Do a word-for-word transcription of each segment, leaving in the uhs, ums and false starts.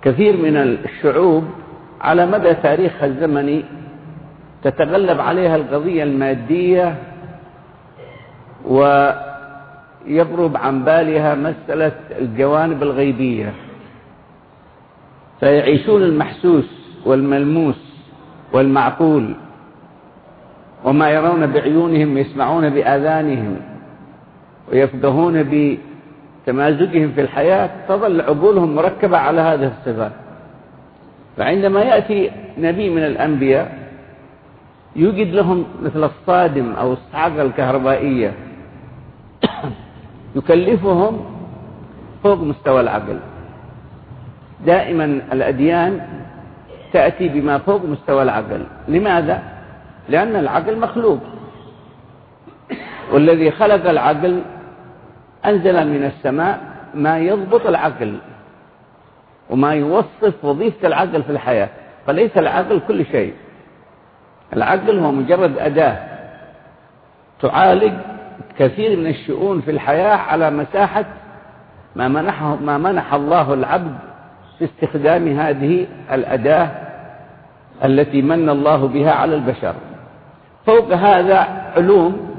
كثير من الشعوب على مدى تاريخها الزمني تتغلب عليها القضية المادية ويغرب عن بالها مسألة الجوانب الغيبية، فيعيشون المحسوس والملموس والمعقول، وما يرون بعيونهم يسمعون بآذانهم ويفقهون بتمازجهم في الحياة، تظل عقولهم مركبة على هذه الصفات. فعندما يأتي نبي من الأنبياء يوجد لهم مثل الصادم أو الصعقة الكهربائية يكلفهم فوق مستوى العقل. دائما الأديان تأتي بما فوق مستوى العقل. لماذا؟ لأن العقل مخلوق، والذي خلق العقل أنزل من السماء ما يضبط العقل وما يوصف وظيفة العقل في الحياة. فليس العقل كل شيء، العقل هو مجرد أداة تعالج كثير من الشؤون في الحياة على مساحة ما منحه ما منح الله العبد في استخدام هذه الأداة التي من الله بها على البشر. فوق هذا علوم،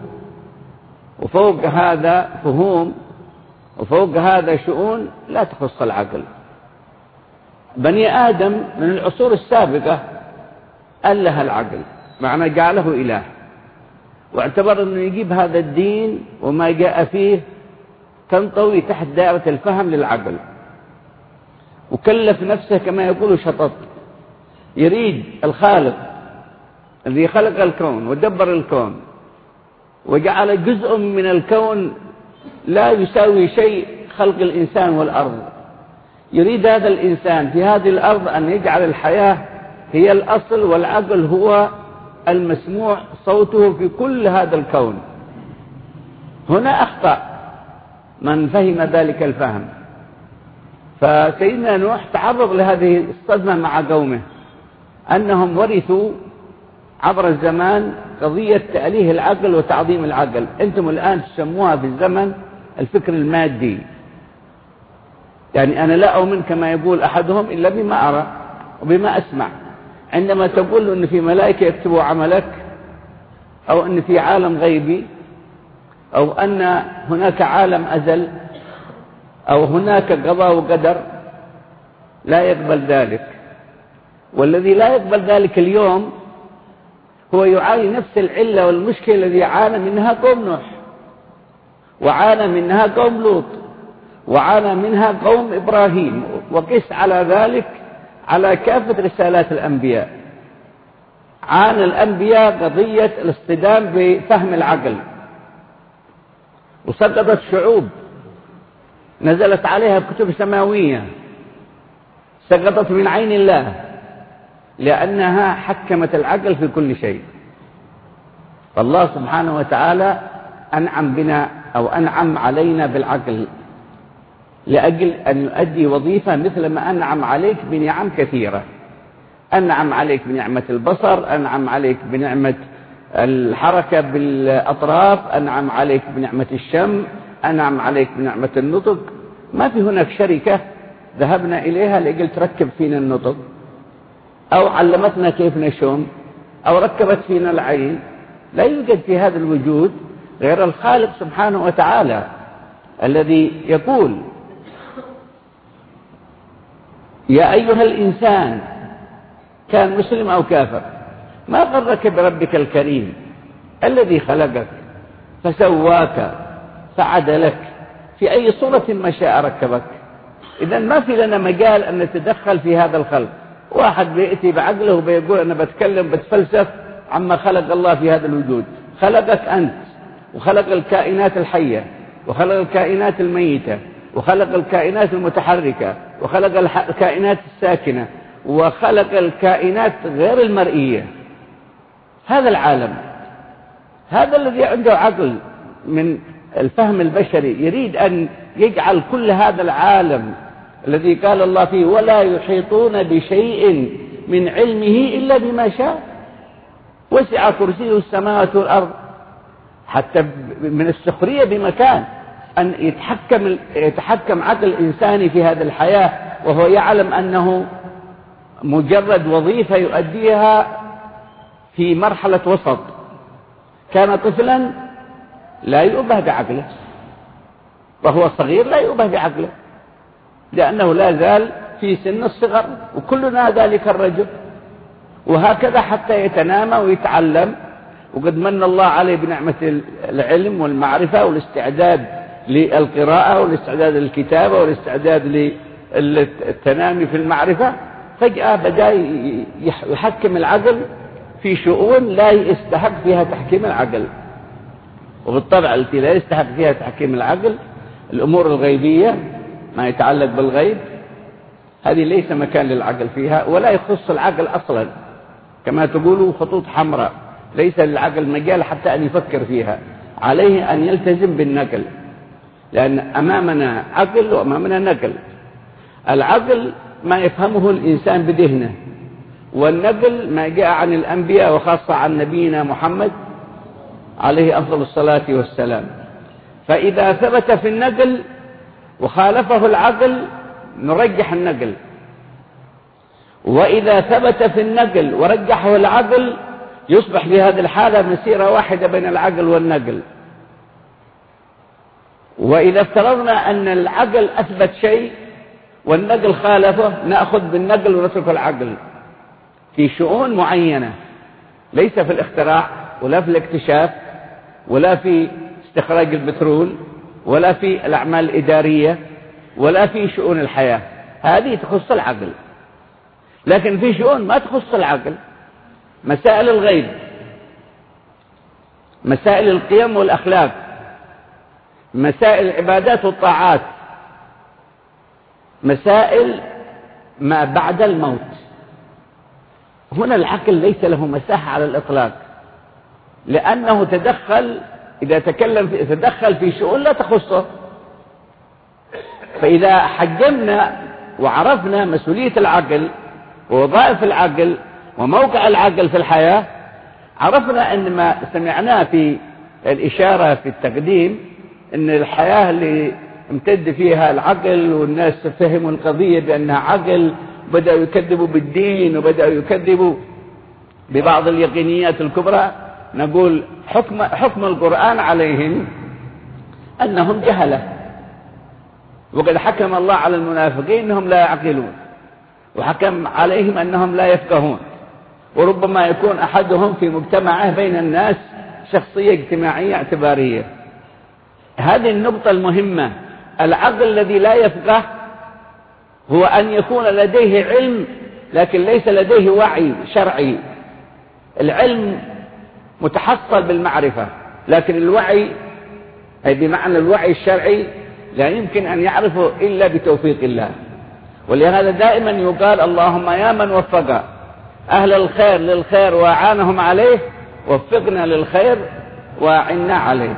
وفوق هذا فهوم، وفوق هذا شؤون لا تخص العقل. بني آدم من العصور السابقة أله العقل، معنى جعله إله، واعتبر أنه يجيب هذا الدين وما جاء فيه تنطوي تحت دائرة الفهم للعقل، وكلف نفسه كما يقول شطط، يريد الخالق الذي خلق الكون ودبر الكون وجعل جزء من الكون لا يساوي شيء خلق الإنسان والأرض، يريد هذا الإنسان في هذه الأرض أن يجعل الحياة هي الأصل والعقل هو المسموع صوته في كل هذا الكون. هنا أخطأ من فهم ذلك الفهم. فسيدنا نوح تعرض لهذه الصدمة مع قومه، أنهم ورثوا عبر الزمان قضية تأليه العقل وتعظيم العقل. أنتم الآن تسموها في الزمن الفكر المادي، يعني أنا لا أؤمن كما يقول أحدهم إلا بما أرى وبما أسمع. عندما تقول أن في ملائكة يكتبوا عملك، أو أن في عالم غيبي، أو أن هناك عالم أزل، أو هناك قضاء وقدر، لا يقبل ذلك. والذي لا يقبل ذلك اليوم هو يعاني نفس العلة والمشكلة الذي عانى منها قوم نوح، وعانى منها قوم لوط، وعانى منها قوم إبراهيم، وقس على ذلك على كافة رسالات الأنبياء. عانى الأنبياء قضية الاصطدام بفهم العقل، وسقطت شعوب نزلت عليها كتب سماوية، سقطت من عين الله لأنها حكمت العقل في كل شيء. فالله سبحانه وتعالى أنعم بنا أو أنعم علينا بالعقل لأجل أن يؤدي وظيفة، مثل ما أنعم عليك بنعم كثيرة. أنعم عليك بنعمة البصر، أنعم عليك بنعمة الحركة بالأطراف، أنعم عليك بنعمة الشم، أنعم عليك بنعمة النطق. ما في هناك شركة ذهبنا إليها لأجل تركب فينا النطق، أو علمتنا كيف نشم، أو ركبت فينا العين. لا يوجد في هذا الوجود غير الخالق سبحانه وتعالى الذي يقول: يا أيها الإنسان، كان مسلم أو كافر، ما غرك بربك الكريم الذي خلقك فسواك فعدلك في أي صورة ما شاء ركبك. إذن ما في لنا مجال أن نتدخل في هذا الخلق. واحد بيأتي بعقله وبيقول أنا بتكلم بتفلسف عما خلق الله في هذا الوجود. خلقك أنت، وخلق الكائنات الحية، وخلق الكائنات الميتة، وخلق الكائنات المتحركة، وخلق الكائنات الساكنة، وخلق الكائنات غير المرئية. هذا العالم، هذا الذي عنده عقل من الفهم البشري يريد أن يجعل كل هذا العالم الذي قال الله فيه: ولا يحيطون بشيء من علمه إلا بما شاء، وسع كرسيه السماوات والأرض. حتى من السخرية بمكان أن يتحكم يتحكم عقل إنساني في هذه الحياة وهو يعلم أنه مجرد وظيفة يؤديها في مرحلة وسط. كان طفلا لا يؤبه بعقله، وهو صغير لا يؤبه بعقله، لأنه لا زال في سن الصغر، وكلنا ذلك الرجل. وهكذا حتى يتنامى ويتعلم، وقد من الله عليه بنعمة العلم والمعرفة والاستعداد للقراءة والاستعداد للكتابة والاستعداد للتنامي في المعرفة. فجأة بدأ يحكم العقل في شؤون لا يستحق فيها تحكيم العقل. وبالطبع التي لا يستحق فيها تحكيم العقل الأمور الغيبية، ما يتعلق بالغيب، هذه ليس مكان للعقل فيها، ولا يخص العقل أصلا، كما تقولوا خطوط حمراء، ليس للعقل مجال حتى أن يفكر فيها. عليه أن يلتزم بالنقل، لأن أمامنا عقل وأمامنا نقل. العقل ما يفهمه الإنسان بذهنه، والنقل ما جاء عن الأنبياء وخاصة عن نبينا محمد عليه أفضل الصلاة والسلام. فإذا ثبت في النقل وخالفه العقل نرجح النقل، وإذا ثبت في النقل ورجحه العقل يصبح في هذه الحالة مسيرة واحدة بين العقل والنقل. وإذا افترضنا أن العقل أثبت شيء والنقل خالفه نأخذ بالنقل ونترك العقل في شؤون معينة، ليس في الاختراع ولا في الاكتشاف ولا في استخراج البترول ولا في الأعمال الإدارية ولا في شؤون الحياة، هذه تخص العقل. لكن في شؤون ما تخص العقل، مسائل الغيب، مسائل القيم والأخلاق، مسائل العبادات والطاعات، مسائل ما بعد الموت. هنا العقل ليس له مساحة على الإطلاق، لأنه تدخل، إذا تكلم في تدخل في شؤون لا تخصه. فإذا حجمنا وعرفنا مسؤولية العقل ووظائف العقل وموقع العقل في الحياة، عرفنا أن ما سمعناه في الإشارة في التقديم أن الحياة اللي امتد فيها العقل والناس فهموا القضية بأنها عقل، بدأوا يكذبوا بالدين وبدأوا يكذبوا ببعض اليقينيات الكبرى، نقول حكم, حكم القرآن عليهم أنهم جهلة، وقد حكم الله على المنافقين أنهم لا يعقلون، وحكم عليهم أنهم لا يفقهون، وربما يكون أحدهم في مجتمعه بين الناس شخصية اجتماعية اعتبارية. هذه النقطة المهمة. العقل الذي لا يفقه هو أن يكون لديه علم لكن ليس لديه وعي شرعي. العلم متحصل بالمعرفة، لكن الوعي أي بمعنى الوعي الشرعي لا يمكن أن يعرفه إلا بتوفيق الله. ولهذا دائما يقال اللهم يا من وفق أهل الخير للخير وأعانهم عليه وفقنا للخير وأعنا عليه.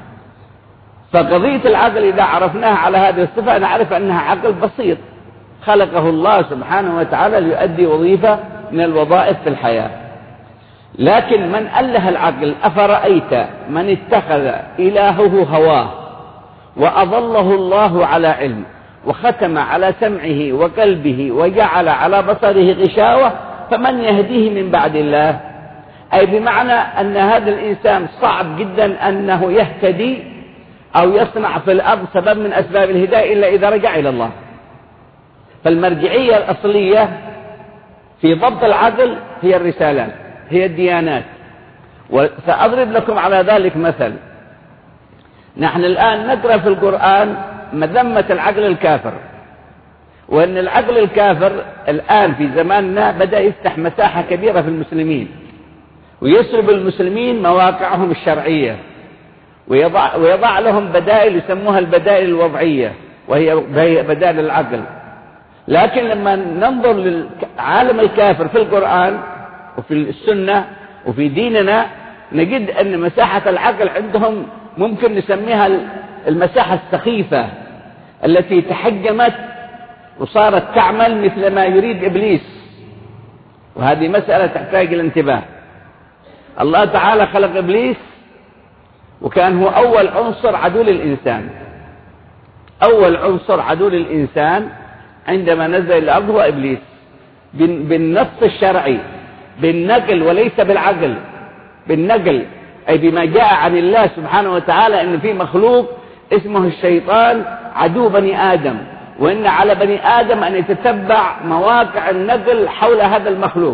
فقضية العقل إذا عرفناها على هذه الصفة نعرف أنها عقل بسيط خلقه الله سبحانه وتعالى ليؤدي وظيفة من الوظائف في الحياة. لكن من أله العقل أفرأيت من اتخذ إلهه هواه وأضله الله على علم وختم على سمعه وقلبه وجعل على بصره غشاوة فمن يهديه من بعد الله؟ أي بمعنى أن هذا الإنسان صعب جدا أنه يهتدي أو يصنع في الأرض سبب من أسباب الهداية إلا إذا رجع إلى الله. فالمرجعية الأصلية في ضبط العقل هي الرسالات، هي الديانات. وسأضرب لكم على ذلك مثل. نحن الآن نقرأ في القرآن مذمة العقل الكافر، وأن العقل الكافر الآن في زماننا بدأ يفتح مساحة كبيرة في المسلمين ويسلب المسلمين مواقعهم الشرعية، ويضع, ويضع لهم بدائل يسموها البدائل الوضعية وهي بدائل العقل. لكن لما ننظر للعالم الكافر في القرآن وفي السنة وفي ديننا نجد أن مساحة العقل عندهم ممكن نسميها المساحة السخيفة التي تحجمت وصارت تعمل مثل ما يريد إبليس، وهذه مسألة تحتاج الانتباه. الله تعالى خلق إبليس وكان هو أول عنصر عدو للإنسان، أول عنصر عدو للإنسان عندما نزل الأرض هو إبليس بالنص الشرعي، بالنقل وليس بالعقل، بالنقل أي بما جاء عن الله سبحانه وتعالى أن في مخلوق اسمه الشيطان عدو بني آدم، وإن على بني آدم أن يتتبع مواقع النقل حول هذا المخلوق،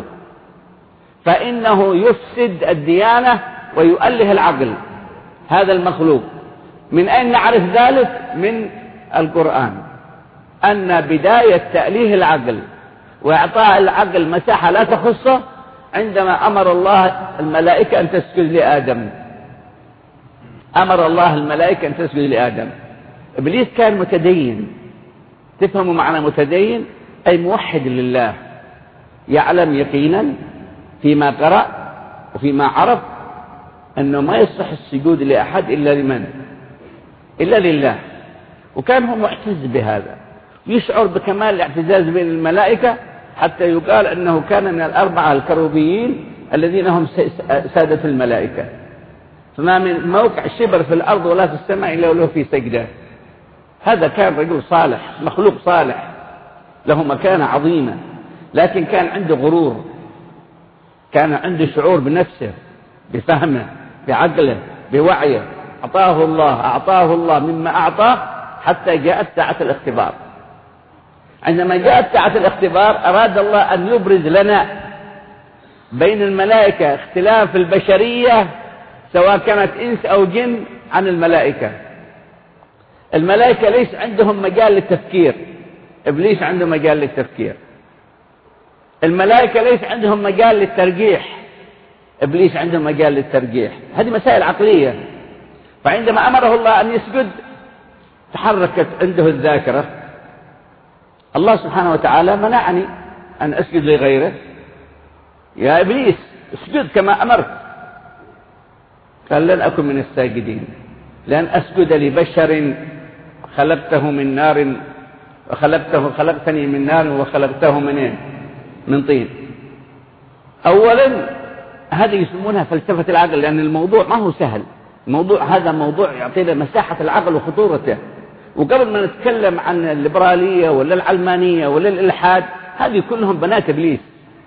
فإنه يفسد الديانة ويؤله العقل هذا المخلوق. من أين نعرف ذلك؟ من القرآن، أن بداية تأليه العقل وإعطاء العقل مساحة لا تخصه عندما أمر الله الملائكة أن تسجد لآدم. أمر الله الملائكة أن تسجد لآدم. إبليس كان متدين، تفهموا معنى متدين؟ أي موحد لله، يعلم يقينا فيما قرأ وفيما عرف أنه ما يصح السجود لأحد إلا لمن؟ إلا لله. وكان هو معتز بهذا، يشعر بكمال الاعتزاز بين الملائكة، حتى يقال أنه كان من الأربعة الكروبيين الذين هم سادة الملائكة، فما من موقع شبر في الأرض ولا في السماء إلا وله في سجدة. هذا كان رجل صالح، مخلوق صالح له مكانة عظيمة، لكن كان عنده غرور، كان عنده شعور بنفسه، بفهمه، بعقله، بوعيه. أعطاه الله أعطاه الله مما أعطاه حتى جاءت ساعة الاختبار. عندما جاءت ساعة الاختبار أراد الله أن يبرز لنا بين الملائكة اختلاف البشرية سواء كانت إنس أو جن عن الملائكة. الملائكة ليس عندهم مجال للتفكير، إبليس عنده مجال للتفكير. الملائكة ليس عندهم مجال للترجيح، إبليس عنده مجال للترجيح. هذه مسائل عقلية. فعندما أمره الله أن يسجد تحركت عنده الذاكرة، الله سبحانه وتعالى منعني أن أسجد لغيره، يا إبليس اسجد كما أمرت. قال لن أكن من الساجدين، لن أسجد لبشر خلقته من نار وخلقته خلقتني من نار وخلقته من إيه؟ من طين. أولا هذه يسمونها فلسفة العقل، لأن الموضوع ما هو سهل، الموضوع هذا موضوع يعطينا مساحة العقل وخطورته. وقبل ما نتكلم عن الليبرالية ولا العلمانية ولا الإلحاد، هذه كلهم بنات إبليس.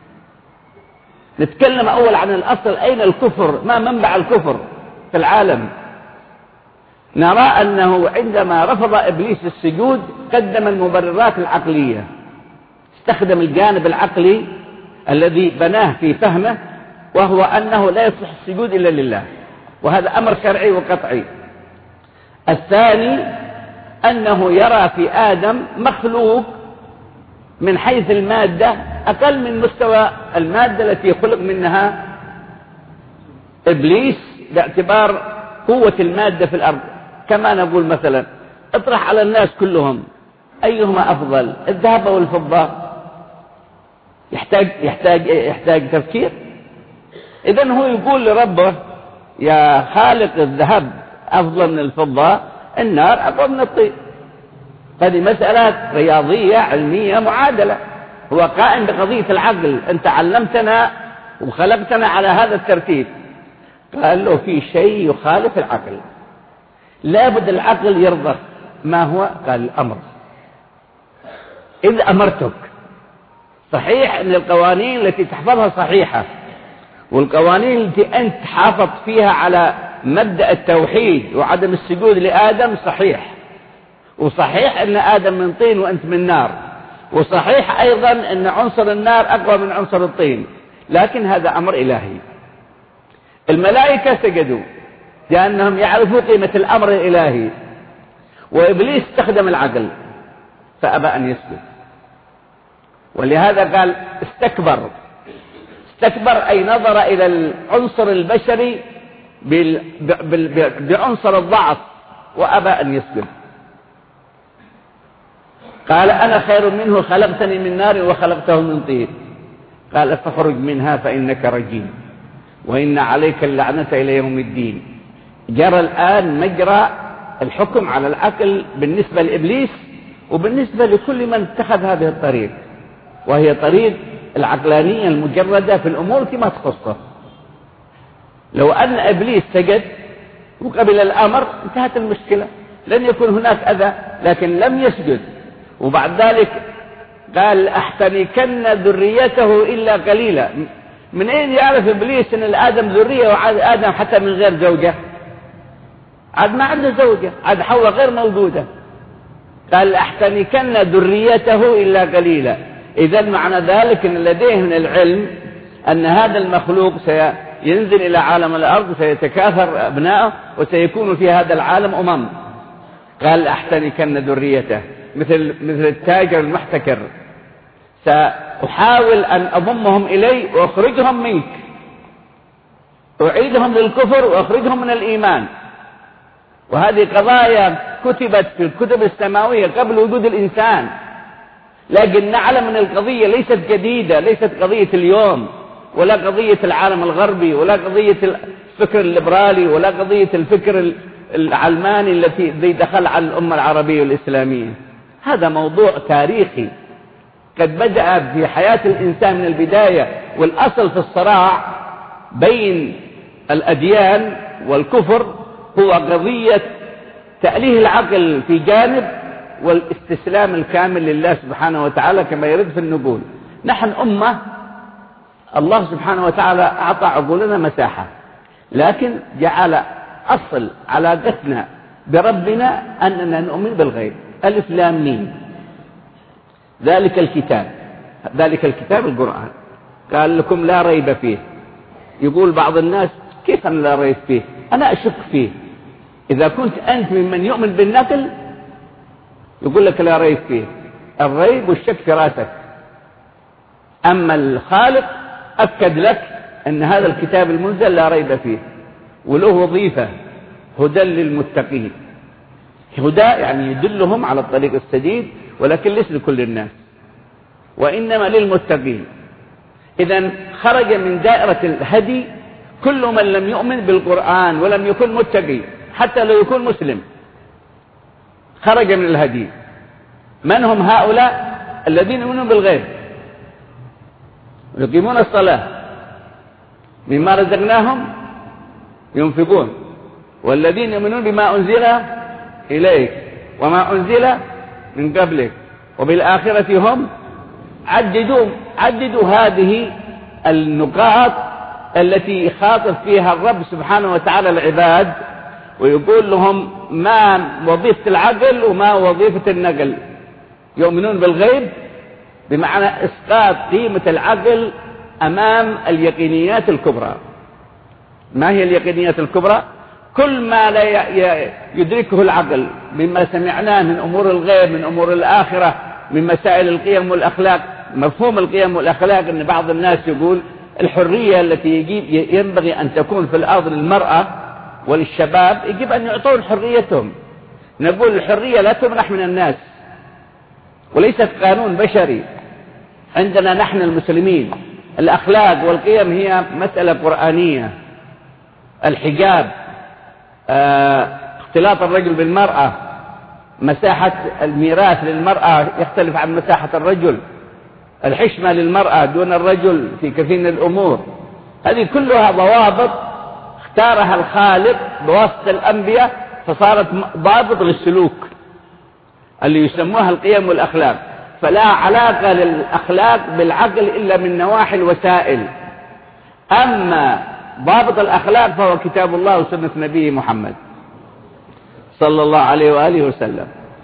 نتكلم أول عن الأصل، أين الكفر؟ ما منبع الكفر في العالم؟ نرى أنه عندما رفض إبليس السجود قدم المبررات العقلية، استخدم الجانب العقلي الذي بناه في فهمه، وهو أنه لا يصح السجود إلا لله، وهذا أمر شرعي وقطعي. الثاني أنه يرى في آدم مخلوق من حيث المادة أقل من مستوى المادة التي خلق منها إبليس، باعتبار قوة المادة في الأرض. كما نقول مثلا اطرح على الناس كلهم أيهما أفضل، الذهب أو الفضة؟ يحتاج يحتاج يحتاج تفكير. إذن هو يقول لربه يا خالق الذهب أفضل من الفضة، النار أقوى من الطين. هذه مسألة رياضية علمية معادلة، هو قائم بقضية العقل. أنت علمتنا وخلقتنا على هذا الترتيب. قال له في شيء يخالف العقل، لابد العقل يرضى. ما هو؟ قال الأمر. إذ أمرتك، صحيح أن القوانين التي تحفظها صحيحة، والقوانين التي أنت حافظت فيها على مبدأ التوحيد وعدم السجود لآدم صحيح، وصحيح أن آدم من طين وأنت من نار، وصحيح أيضا أن عنصر النار أقوى من عنصر الطين، لكن هذا أمر إلهي. الملائكة سجدوا لأنهم يعرفوا قيمة الأمر الإلهي، وإبليس استخدم العقل فأبى أن يسجد، ولهذا قال استكبر. استكبر أي نظر إلى العنصر البشري بعنصر الضعف وأبى أن يسجد. قال أنا خير منه خلقتني من نار وخلقته من طين. قال فاخرج منها فإنك رجيم وإن عليك اللعنة إلى يوم الدين. جرى الآن مجرى الحكم على العقل بالنسبة لإبليس وبالنسبة لكل من اتخذ هذه الطريق، وهي طريق العقلانية المجردة في الأمور كما تخصه. لو أن إبليس سجد وقبل الأمر انتهت المشكلة، لن يكون هناك أذى، لكن لم يسجد وبعد ذلك قال أحتنكن ذريته إلا قليلا. من أين يعرف إبليس أن الآدم ذرية وعاد آدم حتى من غير زوجة؟ عاد ما عنده زوجة، عاد حواء غير موجودة. قال أحتنكن ذريته إلا قليلا. إذن معنى ذلك أن لديه من العلم أن هذا المخلوق سينزل إلى عالم الأرض وسيتكاثر أبناؤه وسيكون في هذا العالم أمم. قال أحتنكن ذريته، مثل مثل التاجر المحتكر، سأحاول أن أضمهم إلي وأخرجهم منك، أعيدهم للكفر وأخرجهم من الإيمان. وهذه قضايا كتبت في الكتب السماوية قبل وجود الإنسان، لكن نعلم أن القضية ليست جديدة، ليست قضية اليوم، ولا قضية العالم الغربي، ولا قضية الفكر الليبرالي، ولا قضية الفكر العلماني التي دخل على الأمة العربية والإسلامية. هذا موضوع تاريخي قد بدأ في حياة الإنسان من البداية، والأصل في الصراع بين الأديان والكفر هو قضية تأليه العقل في جانب والاستسلام الكامل لله سبحانه وتعالى كما يرد في النقول. نحن أمة الله سبحانه وتعالى أعطى عقولنا مساحة، لكن جعل أصل علاقتنا بربنا أننا نؤمن بالغيب. ألف لام ميم، ذلك الكتاب، ذلك الكتاب القرآن قال لكم لا ريب فيه. يقول بعض الناس كيف أنا لا ريب فيه؟ أنا أشك فيه. إذا كنت أنت ممن يؤمن بالنقل يقول لك لا ريب فيه، الريب والشك في راسك. أما الخالق أكد لك أن هذا الكتاب المنزل لا ريب فيه، وله وظيفة هدى للمتقين. هدى يعني يدلهم على الطريق السديد، ولكن ليس لكل الناس، وإنما للمتقين. إذن خرج من دائرة الهدي كل من لم يؤمن بالقرآن ولم يكن متقي، حتى لو يكون مسلم خرج من الهدي. من هم هؤلاء؟ الذين يؤمنون بالغيب ويقيمون الصلاة، مما رزقناهم ينفقون، والذين يؤمنون بما أنزل إليك وما أنزل من قبلك وبالآخرة هم عددوا عددوا هذه النقاط التي يخاطب فيها الرب سبحانه وتعالى العباد، ويقول لهم ما وظيفة العقل وما وظيفة النقل. يؤمنون بالغيب بمعنى إسقاط قيمة العقل أمام اليقينيات الكبرى. ما هي اليقينيات الكبرى؟ كل ما لا يدركه العقل مما سمعناه من أمور الغيب، من أمور الآخرة، من مسائل القيم والأخلاق. مفهوم القيم والأخلاق أن بعض الناس يقول الحرية التي يجب ينبغي أن تكون في الأرض للمرأة وللشباب يجب أن يعطون حريتهم. نقول الحرية لا تمنح من الناس، وليست قانون بشري. عندنا نحن المسلمين الأخلاق والقيم هي مسألة قرآنية. الحجاب، اه، اختلاط الرجل بالمرأة، مساحة الميراث للمرأة يختلف عن مساحة الرجل، الحشمة للمرأة دون الرجل في كثير من الأمور. هذه كلها ضوابط اختارها الخالق بواسطة الأنبياء، فصارت ضابط للسلوك اللي يسموها القيم والأخلاق. فلا علاقة للأخلاق بالعقل إلا من نواحي الوسائل. أما ضابط الأخلاق فهو كتاب الله وسنة نبيه محمد صلى الله عليه وآله وسلم.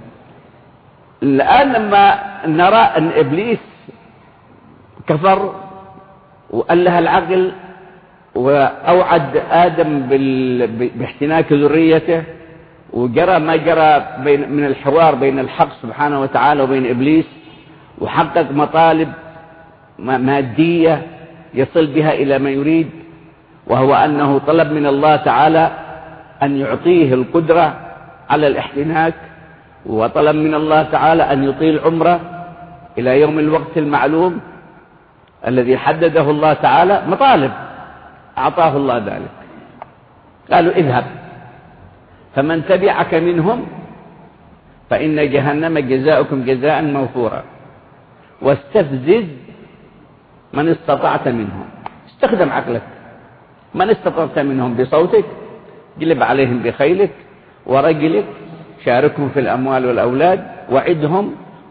الآن لما نرى أن إبليس كفر وأله العقل وأوعد آدم باحتناك ذريته، وجرى ما جرى بين من الحوار بين الحق سبحانه وتعالى وبين إبليس، وحقق مطالب مادية يصل بها إلى ما يريد، وهو أنه طلب من الله تعالى أن يعطيه القدرة على الاحتناك، وطلب من الله تعالى أن يطيل عمره إلى يوم الوقت المعلوم الذي حدده الله تعالى. مطالب أعطاه الله ذلك. قالوا اذهب فمن تبعك منهم فإن جهنم جزاؤكم جزاء موفورا واستفزز من استطعت منهم. استخدم عقلك. من استطعت منهم بصوتك، جلب عليهم بخيلك ورجلك، شاركهم في الأموال والأولاد، وعدهم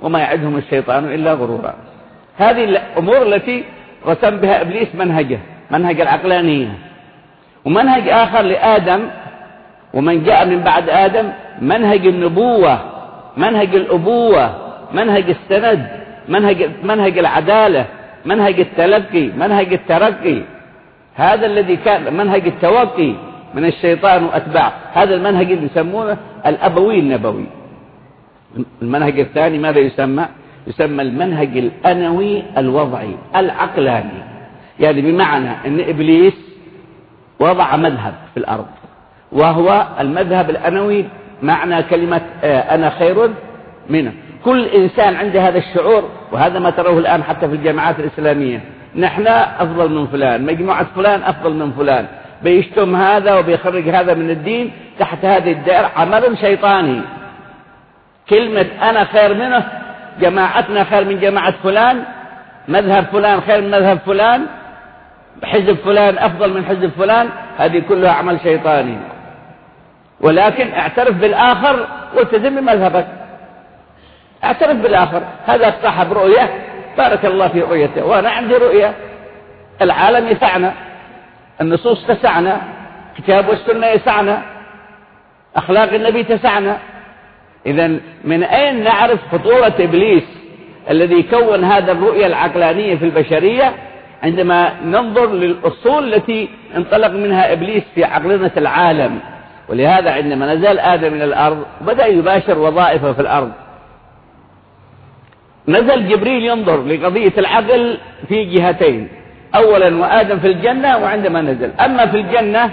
وما يعدهم الشيطان إلا غرورا. هذه الأمور التي رسم بها إبليس منهجه، منهج العقلانية. ومنهج آخر لآدم ومن جاء من بعد آدم منهج النبوة، منهج الأبوة، منهج السند، منهج, منهج العدالة، منهج التلقي، منهج الترقي. هذا الذي كان منهج التوقي من الشيطان وأتباعه، هذا المنهج اللي يسمونه الأبوي النبوي. المنهج الثاني ماذا يسمى؟ يسمى المنهج الأنوي الوضعي العقلاني. يعني بمعنى أن إبليس وضع مذهب في الأرض، وهو المذهب الأنوي، معنى كلمة أنا خير منه. كل إنسان عنده هذا الشعور، وهذا ما تروه الآن حتى في الجامعات الإسلامية، نحن أفضل من فلان، مجموعة فلان أفضل من فلان، بيشتم هذا وبيخرج هذا من الدين تحت هذه الدائرة. عمل شيطاني. كلمة أنا خير منه، جماعتنا خير من جماعة فلان، مذهب فلان خير من مذهب فلان، حزب فلان أفضل من حزب فلان، هذه كلها عمل شيطاني. ولكن اعترف بالآخر والتزم بمذهبك، اعترف بالآخر. هذا صاحب رؤية، بارك الله في رؤيته، وأنا عندي رؤية. العالم يسعنا، النصوص تسعنا، كتاب والسنة يسعنا، أخلاق النبي تسعنا. إذن من أين نعرف خطورة إبليس الذي كون هذا الرؤية العقلانية في البشرية؟ عندما ننظر للأصول التي انطلق منها إبليس في عقلنة العالم. ولهذا عندما نزل آدم من الأرض بدأ يباشر وظائفه في الأرض. نزل جبريل ينظر لقضية العقل في جهتين، أولا وآدم في الجنة وعندما نزل. أما في الجنة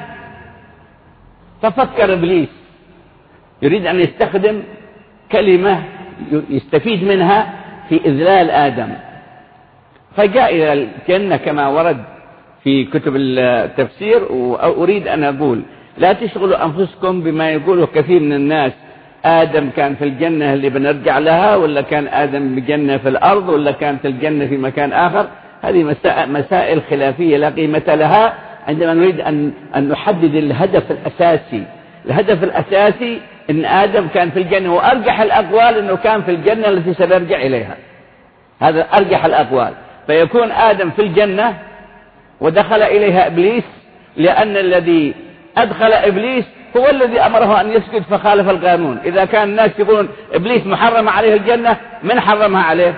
تفكر إبليس يريد أن يستخدم كلمة يستفيد منها في إذلال آدم، فجاء إلى الجنة كما ورد في كتب التفسير. وأريد أن أقول لا تشغلوا أنفسكم بما يقوله كثير من الناس، آدم كان في الجنة اللي بنرجع لها، ولا كان آدم بجنة في الأرض، ولا كانت الجنة في مكان آخر. هذه مسائل خلافية لا قيمة لها عندما نريد أن, أن نحدد الهدف الأساسي. الهدف الأساسي أن آدم كان في الجنة، وأرجح الأقوال أنه كان في الجنة التي سنرجع إليها، هذا أرجح الأقوال. فيكون آدم في الجنة ودخل إليها إبليس، لأن الذي أدخل إبليس هو الذي أمره أن يسجد فخالف القانون. إذا كان الناس يقولون إبليس محرم عليه الجنة، من حرمها عليه؟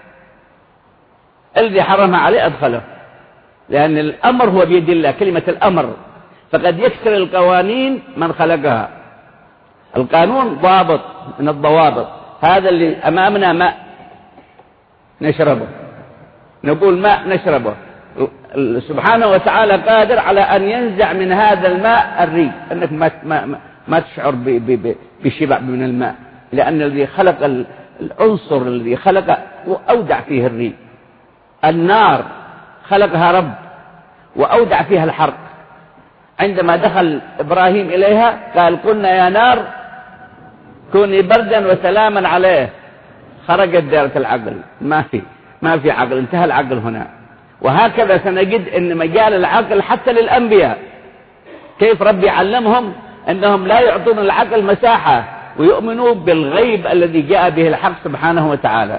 الذي حرمها عليه أدخله، لأن الأمر هو بيد الله، كلمة الأمر. فقد يكسر القوانين من خلقها. القانون ضابط من الضوابط. هذا اللي أمامنا ماء نشربه، نقول ماء نشربه، سبحانه وتعالى قادر على أن ينزع من هذا الماء الري، أنك ما, ما, ما تشعر بشبع من الماء، لأن الذي خلق العنصر الذي خلق وأودع فيه الري. النار خلقها رب وأودع فيها الحرق. عندما دخل إبراهيم إليها قال قلنا يا نار كوني بردا وسلاما عليه، خرجت دائرة العقل، ما في ما في عقل، انتهى العقل هنا. وهكذا سنجد أن مجال العقل حتى للأنبياء، كيف ربي علمهم أنهم لا يعطون العقل مساحة ويؤمنوا بالغيب الذي جاء به الحق سبحانه وتعالى.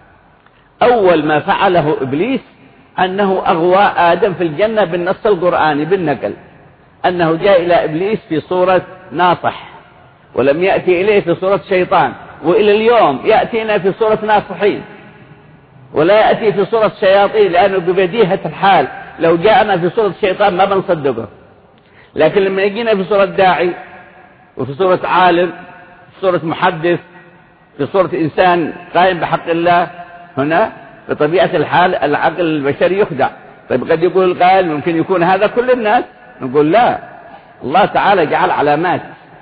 أول ما فعله إبليس أنه أغوى آدم في الجنة بالنص القرآني بالنقل، أنه جاء إلى إبليس في صورة ناصح، ولم يأتي إليه في صورة شيطان. وإلى اليوم يأتينا في صورة ناصحين، ولا يأتي في صورة شياطين، لأنه ببديهة الحال لو جاءنا في صورة شيطان ما بنصدقه. لكن لما يجينا في صورة داعي، وفي صورة عالم، في صورة محدث، في صورة إنسان قائم بحق الله، هنا بطبيعة الحال العقل البشري يخدع. طيب قد يقول القائل ممكن يكون هذا كل الناس، نقول لا، الله تعالى جعل علامات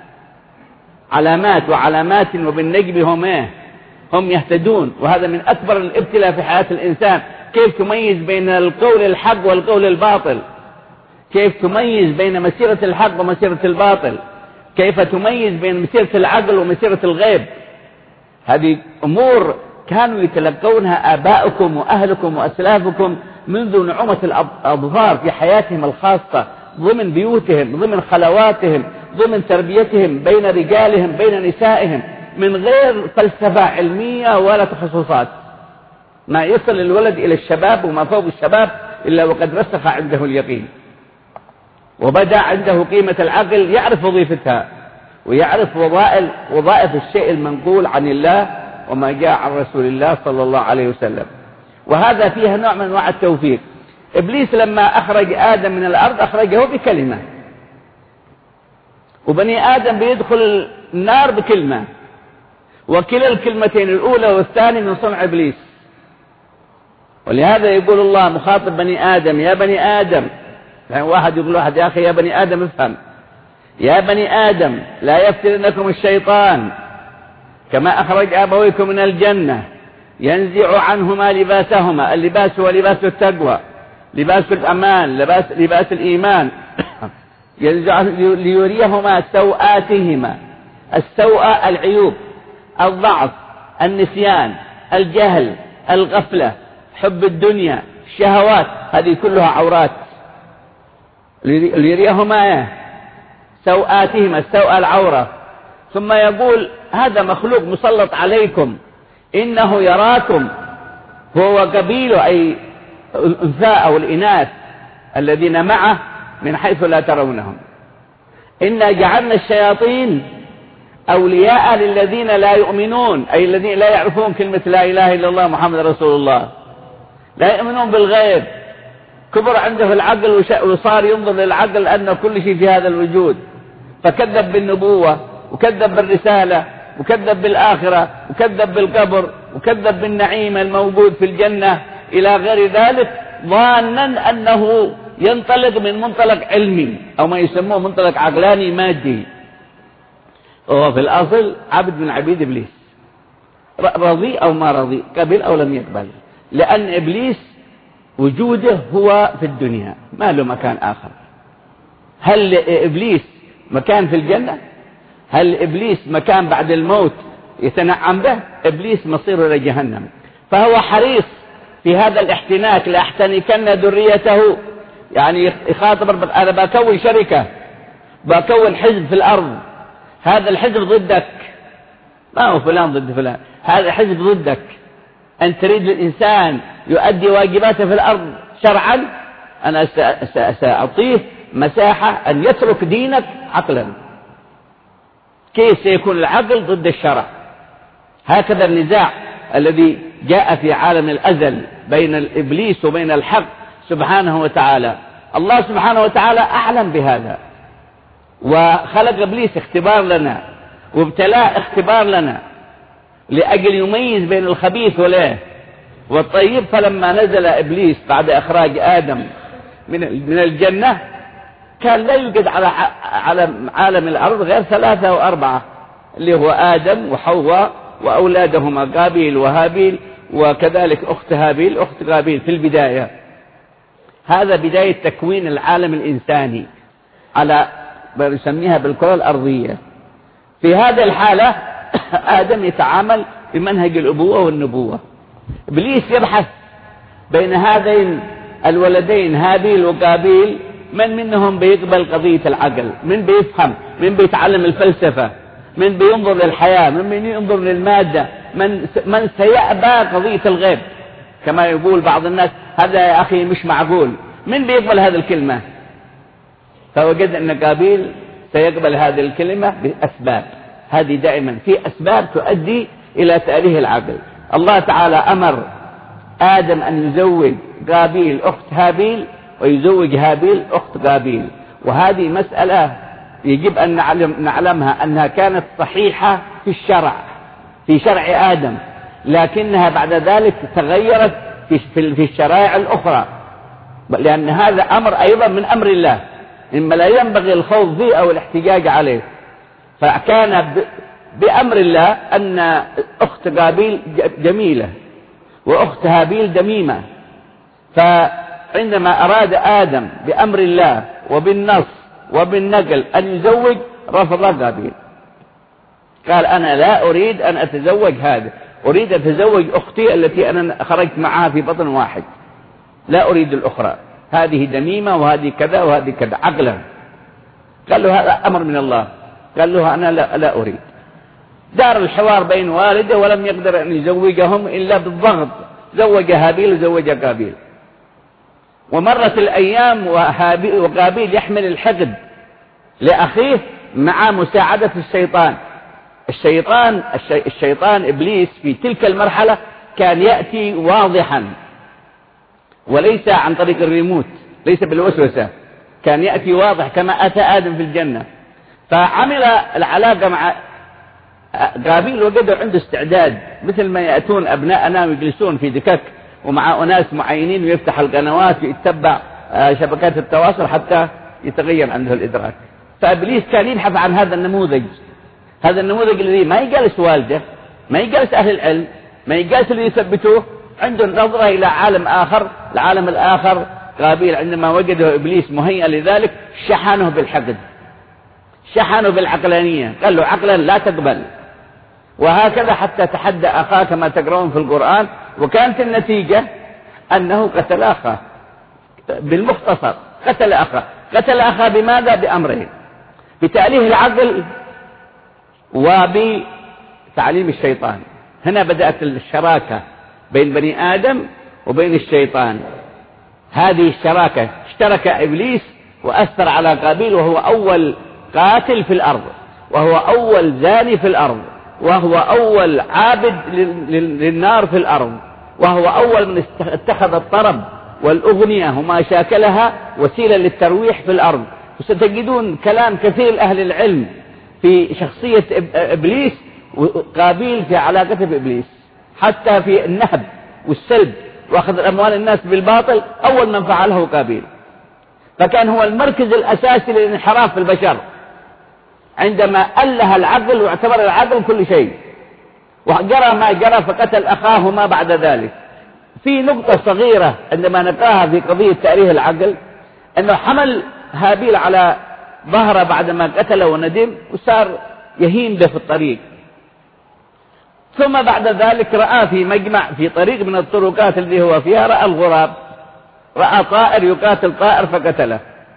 علامات وعلامات، وبالنجم هم ايه هم يهتدون. وهذا من أكبر الابتلاء في حياة الإنسان، كيف تميز بين القول الحق والقول الباطل، كيف تميز بين مسيرة الحق ومسيرة الباطل، كيف تميز بين مسيرة العقل ومسيرة الغيب. هذه أمور كانوا يتلقونها آباؤكم وأهلكم وأسلافكم منذ نعومة الأظفار في حياتهم الخاصة، ضمن بيوتهم، ضمن خلواتهم، ضمن تربيتهم، بين رجالهم بين نسائهم. من غير فلسفة علمية ولا تخصصات. ما يصل الولد إلى الشباب وما فوق الشباب إلا وقد رسخ عنده اليقين، وبدأ عنده قيمة العقل، يعرف وظيفتها ويعرف وظائف وظائف الشيء المنقول عن الله وما جاء عن رسول الله صلى الله عليه وسلم. وهذا فيها نوع من أنواع التوفيق. إبليس لما أخرج آدم من الأرض أخرجه بكلمة، وبني آدم بيدخل النار بكلمة، وكلا الكلمتين الأولى والثانية من صنع إبليس. ولهذا يقول الله مخاطب بني آدم: يا بني آدم، يعني واحد يقول واحد: يا أخي يا بني آدم افهم، يا بني آدم لا يفتننكم الشيطان كما أخرج أبويكم من الجنة ينزع عنهما لباسهما. اللباس هو لباس التقوى، لباس الأمان، لباس, لباس الإيمان ينزع ليريهما سوآتهما. السوء العيوب، الضعف، النسيان، الجهل، الغفلة، حب الدنيا، الشهوات، هذه كلها عورات. ليريهما سوآتهما، السوء العورة. ثم يقول: هذا مخلوق مسلط عليكم، إنه يراكم هو وقبيله، أي الأنثى أو الإناث الذين معه، من حيث لا ترونهم. إنا جعلنا الشياطين أولياء للذين لا يؤمنون، أي الذين لا يعرفون كلمة لا إله إلا الله محمد رسول الله، لا يؤمنون بالغيب. كبر عنده في العقل وصار ينظر للعقل أن كل شيء في هذا الوجود، فكذب بالنبوة وكذب بالرسالة وكذب بالآخرة وكذب بالقبر وكذب بالنعيم الموجود في الجنة إلى غير ذلك، ظانا أنه ينطلق من منطلق علمي أو ما يسموه منطلق عقلاني مادي. وهو في الأصل عبد من عبيد إبليس، رضي أو ما رضي، قبل أو لم يقبل، لأن إبليس وجوده هو في الدنيا، ما له مكان آخر. هل إبليس مكان في الجنة؟ هل إبليس مكان بعد الموت يتنعم به؟ إبليس مصيره إلى جهنم. فهو حريص في هذا الاحتناك: لأحتنكن ذريته، يعني يخاطب ربك: أنا بكون شركة، بكون حزب في الأرض، هذا الحزب ضدك، ما هو فلان ضد فلان، هذا حزب ضدك. أن تريد الإنسان يؤدي واجباته في الأرض شرعا، أنا سأعطيه مساحة أن يترك دينك عقلا. كيف سيكون العقل ضد الشرع؟ هكذا النزاع الذي جاء في عالم الأزل بين الإبليس وبين الحق سبحانه وتعالى. الله سبحانه وتعالى أعلم بهذا، وخلق إبليس اختبار لنا، وابتلاه اختبار لنا لأجل يميز بين الخبيث والإيه والطيب. فلما نزل إبليس بعد إخراج آدم من الجنة، كان لا يوجد على عالم الأرض غير ثلاثة أو أربعة، اللي هو آدم وحواء وأولادهما قابيل وهابيل، وكذلك أخت هابيل أخت قابيل في البداية. هذا بداية تكوين العالم الإنساني على ما نسميها بالكرة الأرضية. في هذه الحالة آدم يتعامل بمنهج الأبوة والنبوة. إبليس يبحث بين هذين الولدين هابيل وقابيل، من منهم بيقبل قضية العقل، من بيفهم، من بيتعلم الفلسفة، من بينظر للحياة، من بينظر للمادة، من من سيأبى قضية الغيب. كما يقول بعض الناس: هذا يا أخي مش معقول، من بيقبل هذه الكلمة؟ فوجد أن قابيل سيقبل هذه الكلمة بأسباب. هذه دائما في أسباب تؤدي إلى تأليه العقل. الله تعالى أمر آدم أن يزوج قابيل أخت هابيل، ويزوج هابيل أخت قابيل، وهذه مسألة يجب أن نعلم نعلمها أنها كانت صحيحة في الشرع، في شرع آدم، لكنها بعد ذلك تغيرت في في الشرائع الأخرى، لأن هذا أمر أيضا من أمر الله، إما لا ينبغي الخوض فيه أو الاحتجاج عليه. فكان بأمر الله أن أخت قابيل جميلة وأخت هابيل دميمة، فعندما أراد آدم بأمر الله وبالنص وبالنقل أن يزوج، رفض قابيل، قال: أنا لا أريد أن أتزوج هذا، أريد أن أتزوج أختي التي أنا خرجت معها في بطن واحد، لا أريد الأخرى، هذه دميمة وهذه كذا وهذه كذا عقلا. قال له: هذا أمر من الله. قال له: أنا لا, لا أريد. دار الحوار بين والده ولم يقدر أن يزوجهم إلا بالضغط، زوج هابيل وزوج قابيل. ومرت الأيام وقابيل يحمل الحقد لأخيه مع مساعدة الشيطان. الشيطان الشيطان إبليس في تلك المرحلة كان يأتي واضحا وليس عن طريق الريموت، ليس بالوسوسة، كان يأتي واضح كما أتى آدم في الجنة. فعمل العلاقة مع قابيل وقدر عنده استعداد، مثل ما يأتون أبناءنا ويجلسون في دكك ومع أناس معينين ويفتح القنوات ويتبع شبكات التواصل حتى يتغير عنده الإدراك. فإبليس كان يبحث عن هذا النموذج، هذا النموذج الذي ما يجلس والده، ما يجلس أهل العلم، ما يجلس اللي يثبتوه، عنده نظرة إلى عالم آخر. العالم الآخر قابيل عندما وجده إبليس مهيئا لذلك شحنه بالحقد، شحنه بالعقلانية، قال له عقلا لا تقبل. وهكذا حتى تحدى أخاه كما تقرؤون في القرآن، وكانت النتيجة أنه قتل أخاه. بالمختصر قتل أخاه. قتل أخاه بماذا؟ بأمرين: بتأليه العقل وبتعليم الشيطان. هنا بدأت الشراكة بين بني آدم وبين الشيطان. هذه الشراكة اشترك إبليس وأثر على قابيل، وهو أول قاتل في الأرض، وهو أول زاني في الأرض، وهو أول عابد للنار في الأرض، وهو أول من اتخذ الطرب والأغنية وما شاكلها وسيلة للترويح في الأرض. وستجدون كلام كثير أهل العلم في شخصية إبليس وقابيل في علاقته بإبليس، حتى في النهب والسلب وأخذ أموال الناس بالباطل أول من فعله قابيل. فكان هو المركز الأساسي للانحراف في البشر عندما أله العقل واعتبر العقل كل شيء، وجرى ما جرى فقتل أخاه ما بعد ذلك. في نقطة صغيرة عندما نقراها في قضية تأليه العقل، أنه حمل هابيل على ظهره بعدما قتله وندم وصار يهين به في الطريق، ثم بعد ذلك رأى في مجمع في طريق من الطرقات التي هو فيها رأى الغراب، رأى طائر يقاتل طائر فقتله،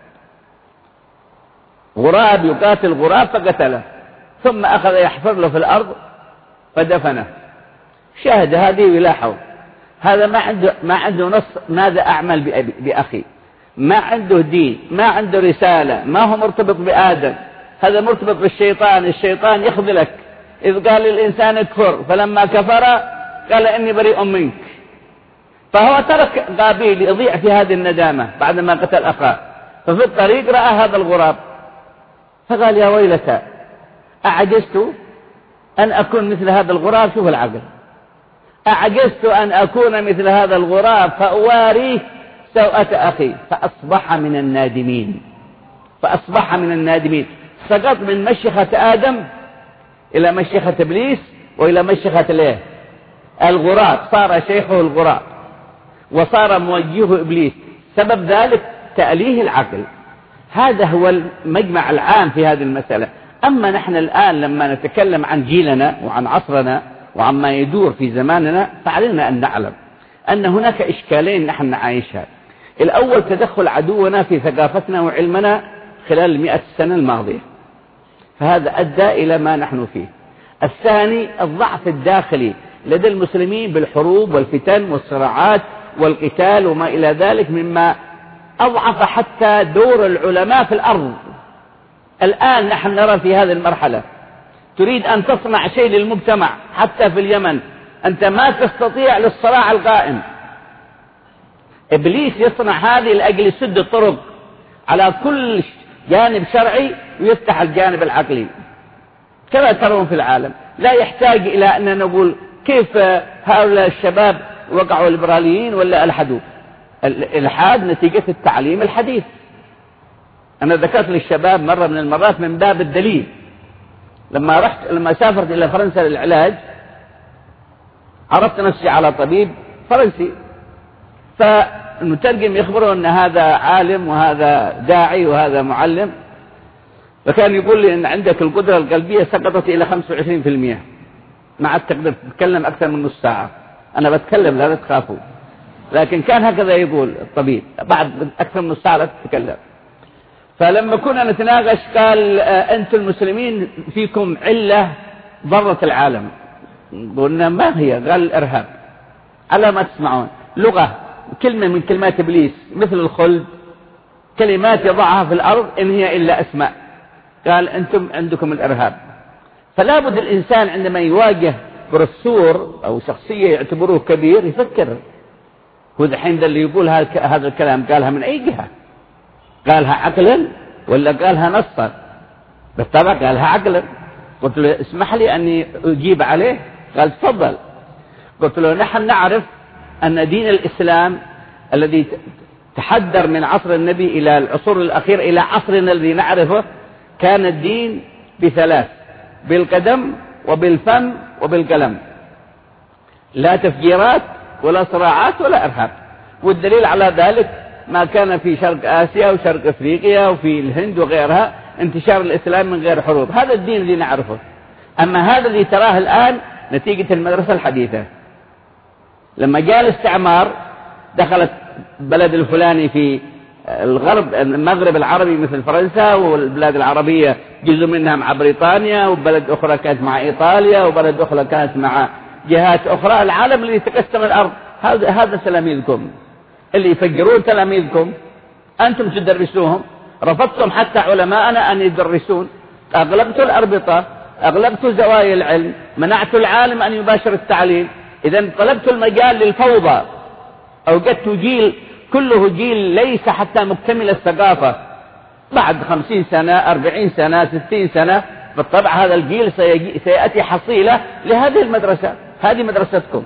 غراب يقاتل غراب فقتله، ثم أخذ يحفر له في الأرض فدفنه. شاهد هذه ولاحظ هذا ما عنده ما عنده نص ماذا أعمل بأخي، ما عنده دين، ما عنده رسالة، ما هو مرتبط بآدم، هذا مرتبط بالشيطان. الشيطان يخذلك. إذ قال الإنسان اكفر فلما كفر قال إني بريء منك. فهو ترك قابيل يضيع في هذه الندامة بعدما قتل أخاه. ففي الطريق رأى هذا الغراب فقال يا ويلتى أعجزت أن أكون مثل هذا الغراب. شوف العقل، أعجزت أن أكون مثل هذا الغراب فأواريه سوءة أخي. فأصبح من النادمين، فأصبح من النادمين. سقط من مشيخة آدم إلى مشيخة إبليس وإلى مشيخة الايه الغراب، صار شيخه الغراب وصار موجهه إبليس. سبب ذلك تأليه العقل. هذا هو المجمع العام في هذه المسألة. أما نحن الآن لما نتكلم عن جيلنا وعن عصرنا وعما يدور في زماننا، فعلينا أن نعلم أن هناك إشكالين نحن نعيشها. الأول تدخل عدونا في ثقافتنا وعلمنا خلال المئة سنة الماضية، فهذا أدى إلى ما نحن فيه. الثاني الضعف الداخلي لدى المسلمين بالحروب والفتن والصراعات والقتال وما إلى ذلك، مما أضعف حتى دور العلماء في الأرض. الآن نحن نرى في هذه المرحلة تريد أن تصنع شيء للمجتمع، حتى في اليمن أنت ما تستطيع للصراع القائم. إبليس يصنع هذه لأجل يسد الطرق على كل جانب شرعي ويفتح الجانب العقلي. كما ترون في العالم لا يحتاج إلى أن نقول كيف هؤلاء الشباب وقعوا ليبراليين ولا ألحدوا. الإلحاد نتيجة التعليم الحديث. أنا ذكرت للشباب مرة من المرات من باب الدليل، لما رحت لما سافرت إلى فرنسا للعلاج عرضت نفسي على طبيب فرنسي، فالمترجم يخبره أن هذا عالم وهذا داعي وهذا معلم، فكان يقول لي أن عندك القدرة القلبية سقطت إلى خمسة وعشرين بالمئة، ما عاد تقدر تتكلم أكثر من نص ساعة. أنا بتكلم لا تخافوا، لكن كان هكذا يقول الطبيب، بعد أكثر من نص ساعة لا تتكلم. فلما كنا نتناقش قال أنتم المسلمين فيكم علة ضرت العالم. قلنا ما هي؟ قال الإرهاب. على ما تسمعون لغة كلمة من كلمات إبليس مثل الخلد، كلمات يضعها في الأرض إن هي إلا أسماء. قال أنتم عندكم الإرهاب. فلا بد الإنسان عندما يواجه بروفيسور أو شخصية يعتبروه كبير يفكر، هو الحين اللي يقول هذا الكلام قالها من أي جهة؟ قالها عقلا ولا قالها نصا؟ بالطبع قالها عقلا. قلت له اسمح لي أني أجيب عليه. قال تفضل. قلت له نحن نعرف أن دين الإسلام الذي تحدر من عصر النبي إلى العصور الأخيرة إلى عصرنا الذي نعرفه كان الدين بثلاث: بالقدم وبالفم وبالقلم، لا تفجيرات ولا صراعات ولا إرهاب. والدليل على ذلك ما كان في شرق آسيا وشرق أفريقيا وفي الهند وغيرها انتشار الإسلام من غير حروب. هذا الدين الذي نعرفه. أما هذا الذي تراه الآن نتيجة المدرسة الحديثة. لما جاء الاستعمار دخلت بلد الفلاني في الغرب المغرب العربي مثل فرنسا، والبلاد العربية جزء منها مع بريطانيا، وبلد أخرى كانت مع إيطاليا، وبلد أخرى كانت مع جهات أخرى. العالم الذي تقسم الأرض هذا هذا تلاميذكم اللي يفجرون تلاميذكم، أنتم تدرسوهم. رفضتم حتى علماءنا أن يدرسون، أغلبتوا الأربطة، أغلبتوا زوايا العلم، منعتوا العالم أن يباشر التعليم. إذن طلبتوا المجال للفوضى، أوجدتوا جيل كله جيل ليس حتى مكتمل الثقافة. بعد خمسين سنة أربعين سنة ستين سنة بالطبع هذا الجيل سيأتي حصيلة لهذه المدرسة. هذه مدرستكم.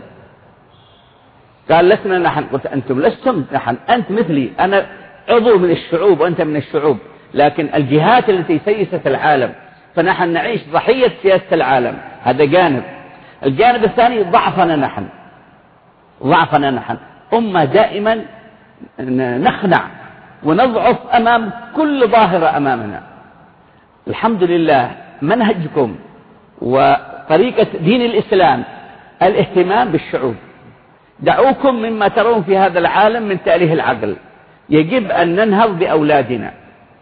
قال لسنا نحن. قلت أنتم لستم نحن، أنت مثلي، أنا عضو من الشعوب وأنت من الشعوب، لكن الجهات التي سيست العالم، فنحن نعيش ضحية سياسة العالم. هذا جانب. الجانب الثاني ضعفنا نحن، ضعفنا نحن أمة دائما نخنع ونضعف أمام كل ظاهرة أمامنا. الحمد لله منهجكم وطريقة دين الإسلام الاهتمام بالشعوب. دعوكم مما ترون في هذا العالم من تأليه العقل. يجب أن ننهض بأولادنا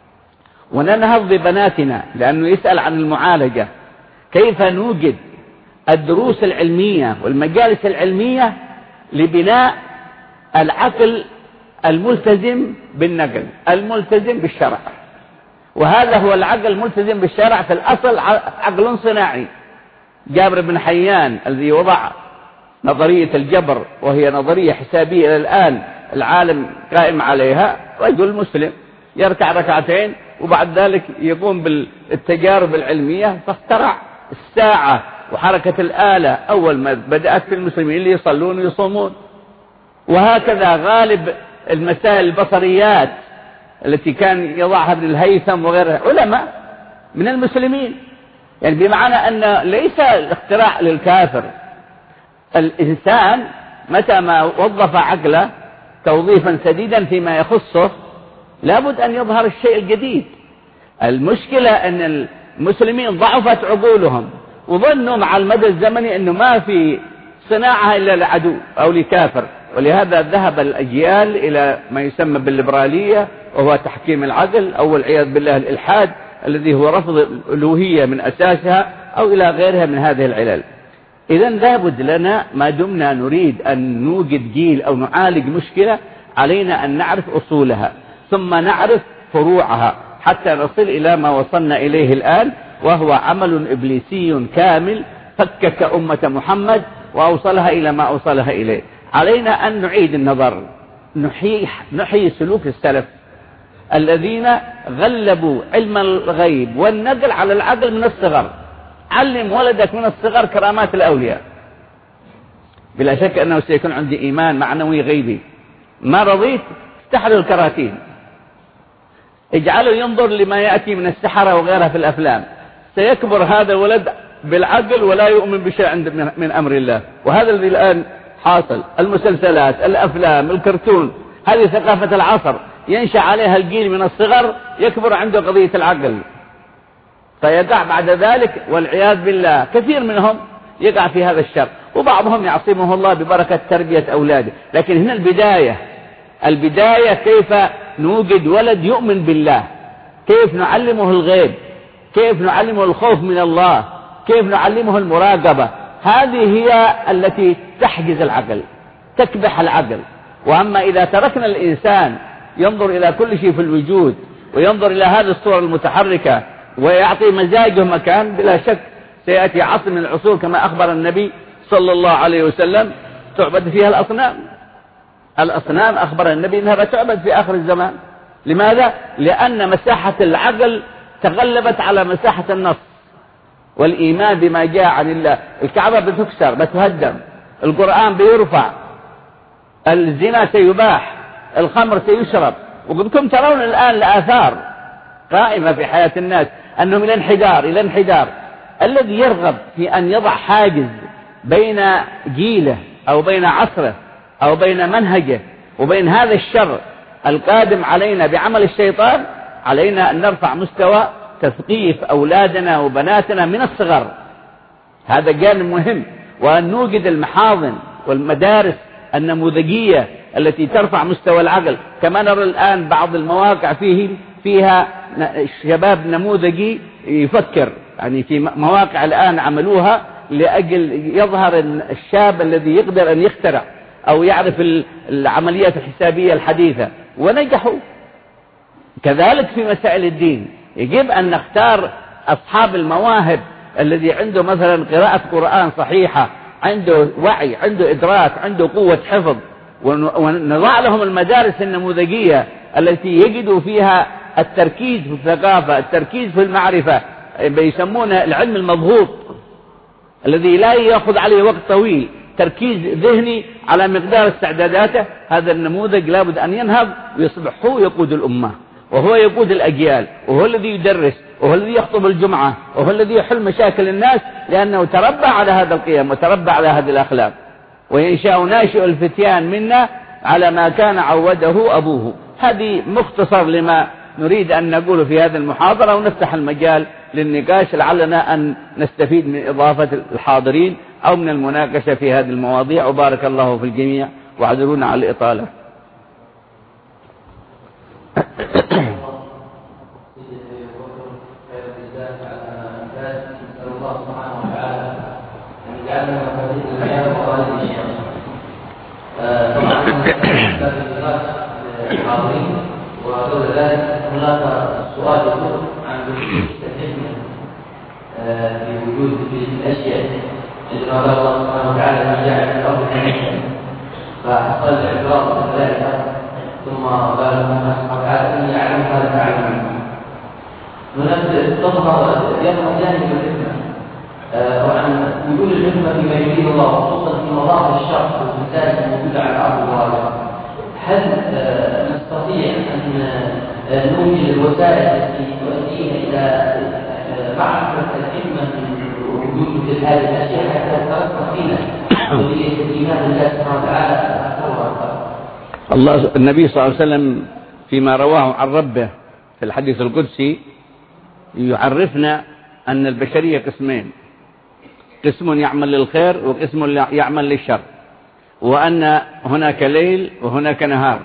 وننهض ببناتنا، لأنه يسأل عن المعالجة. كيف نوجد الدروس العلمية والمجالس العلمية لبناء العقل الملتزم بالنقل، الملتزم بالشرع. وهذا هو العقل الملتزم بالشرع في الأصل عقل صناعي. جابر بن حيان الذي وضع نظرية الجبر، وهي نظرية حسابية إلى الآن العالم قائم عليها، رجل مسلم يركع ركعتين وبعد ذلك يقوم بالتجارب العلمية، فاخترع الساعة وحركة الآلة أول ما بدأت في المسلمين اللي يصلون ويصومون. وهكذا غالب المسائل البصريات التي كان يضعها ابن الهيثم وغيرها علماء من المسلمين. يعني بمعنى أن ليس الاختراع للكافر. الإنسان متى ما وظف عقله توظيفا سديدا فيما يخصه لابد أن يظهر الشيء الجديد. المشكلة أن المسلمين ضعفت عقولهم وظنوا مع المدى الزمني أنه ما في صناعة إلا لعدو أو لكافر، ولهذا ذهب الأجيال إلى ما يسمى بالليبرالية، وهو تحكيم العقل، أو والعياذ بالله الإلحاد الذي هو رفض الألوهية من أساسها، أو إلى غيرها من هذه العلل. إذن لابد لنا ما دمنا نريد أن نوجد جيل أو نعالج مشكلة علينا أن نعرف أصولها ثم نعرف فروعها حتى نصل إلى ما وصلنا إليه الآن، وهو عمل إبليسي كامل فكك أمة محمد وأوصلها إلى ما أوصلها إليه. علينا أن نعيد النظر، نحيي, نحيي سلوك السلف الذين غلبوا علم الغيب والنقل على العقل من الصغر. علم ولدك من الصغر كرامات الأولياء، بلا شك أنه سيكون عندي إيمان معنوي غيبي. ما رضيت استحروا الكراتين، اجعله ينظر لما يأتي من السحرة وغيرها في الأفلام، سيكبر هذا الولد بالعقل ولا يؤمن بشيء من أمر الله. وهذا الذي الآن حاصل. المسلسلات، الأفلام، الكرتون، هذه ثقافة العصر ينشأ عليها الجيل من الصغر، يكبر عنده قضية العقل، فيقع بعد ذلك والعياذ بالله كثير منهم يقع في هذا الشر، وبعضهم يعصمه الله ببركة تربية أولاده. لكن هنا البداية، البداية كيف نوجد ولد يؤمن بالله، كيف نعلمه الغيب، كيف نعلمه الخوف من الله، كيف نعلمه المراقبة. هذه هي التي تحجز العقل، تكبح العقل. وأما إذا تركنا الإنسان ينظر إلى كل شيء في الوجود وينظر إلى هذه الصور المتحركة ويعطي مزاجه مكان، بلا شك سيأتي عصر من العصور كما أخبر النبي صلى الله عليه وسلم تعبد فيها الأصنام. الأصنام أخبر النبي أنها تعبد في آخر الزمان. لماذا؟ لأن مساحة العقل تغلبت على مساحة النص والإيمان بما جاء عن الله. الكعبة بتكسر بتهدم، القرآن بيرفع، الزنا سيباح، الخمر سيشرب. وكنتم ترون الآن الآثار قائمة في حياة الناس أنهم إلى انحدار إلى انحدار. الذي يرغب في أن يضع حاجز بين جيله أو بين عصره أو بين منهجه وبين هذا الشر القادم علينا بعمل الشيطان، علينا أن نرفع مستوى تثقيف أولادنا وبناتنا من الصغر. هذا جانب مهم. وأن نوجد المحاضن والمدارس النموذجية التي ترفع مستوى العقل. كما نرى الآن بعض المواقع فيه فيها شباب نموذجي يفكر، يعني في مواقع الآن عملوها لأجل يظهر الشاب الذي يقدر أن يخترع أو يعرف العمليات الحسابية الحديثة، ونجحوا. كذلك في مسائل الدين يجب أن نختار أصحاب المواهب، الذي عنده مثلا قراءة قرآن صحيحة، عنده وعي، عنده إدراك، عنده قوة حفظ، ونضع لهم المدارس النموذجية التي يجدوا فيها التركيز في الثقافة، التركيز في المعرفة، بيسمونه العلم المضغوط الذي لا يأخذ عليه وقت طويل، تركيز ذهني على مقدار استعداداته. هذا النموذج لابد أن ينهض ويصبح هو يقود الأمة، وهو يقود الأجيال، وهو الذي يدرس، وهو الذي يخطب الجمعة، وهو الذي يحل مشاكل الناس، لأنه تربى على هذا القيم وتربى على هذه الأخلاق. وينشأ ناشئ الفتيان منا على ما كان عوده أبوه. هذه مختصر لما نريد أن نقول في هذه المحاضرة، ونفتح المجال للنقاش لعلنا أن نستفيد من إضافة الحاضرين أو من المناقشة في هذه المواضيع. وبارك الله في الجميع، واعذرونا على الإطالة. وقبل ذلك هناك سؤال يقول عن الحكمة في وجود الأشياء التي قال الله سبحانه وتعالى ما جعل في الأرض حنيفا، فحصل الإعتراض ذلك ثم قال الله سبحانه وتعالى إني أعلم هذا تعلمون. هناك تظهر يظهر جانب الحكمة وعن وجود الحكمة فيما يريد الله، خصوصا في مظاهر الشر والفساد الموجودة على الأرض الواقع. هل نستطيع أن نوجد الوسائل التي تؤدينا إلى معرفة الحكمة من وجود هذه الأشياء حتى تترسخ فينا وإيمان الله سبحانه وتعالى؟ الله النبي صلى الله عليه وسلم فيما رواه عن ربه في الحديث القدسي يعرفنا أن البشرية قسمين، قسم يعمل للخير وقسم يعمل للشر، وأن هناك ليل وهناك نهار،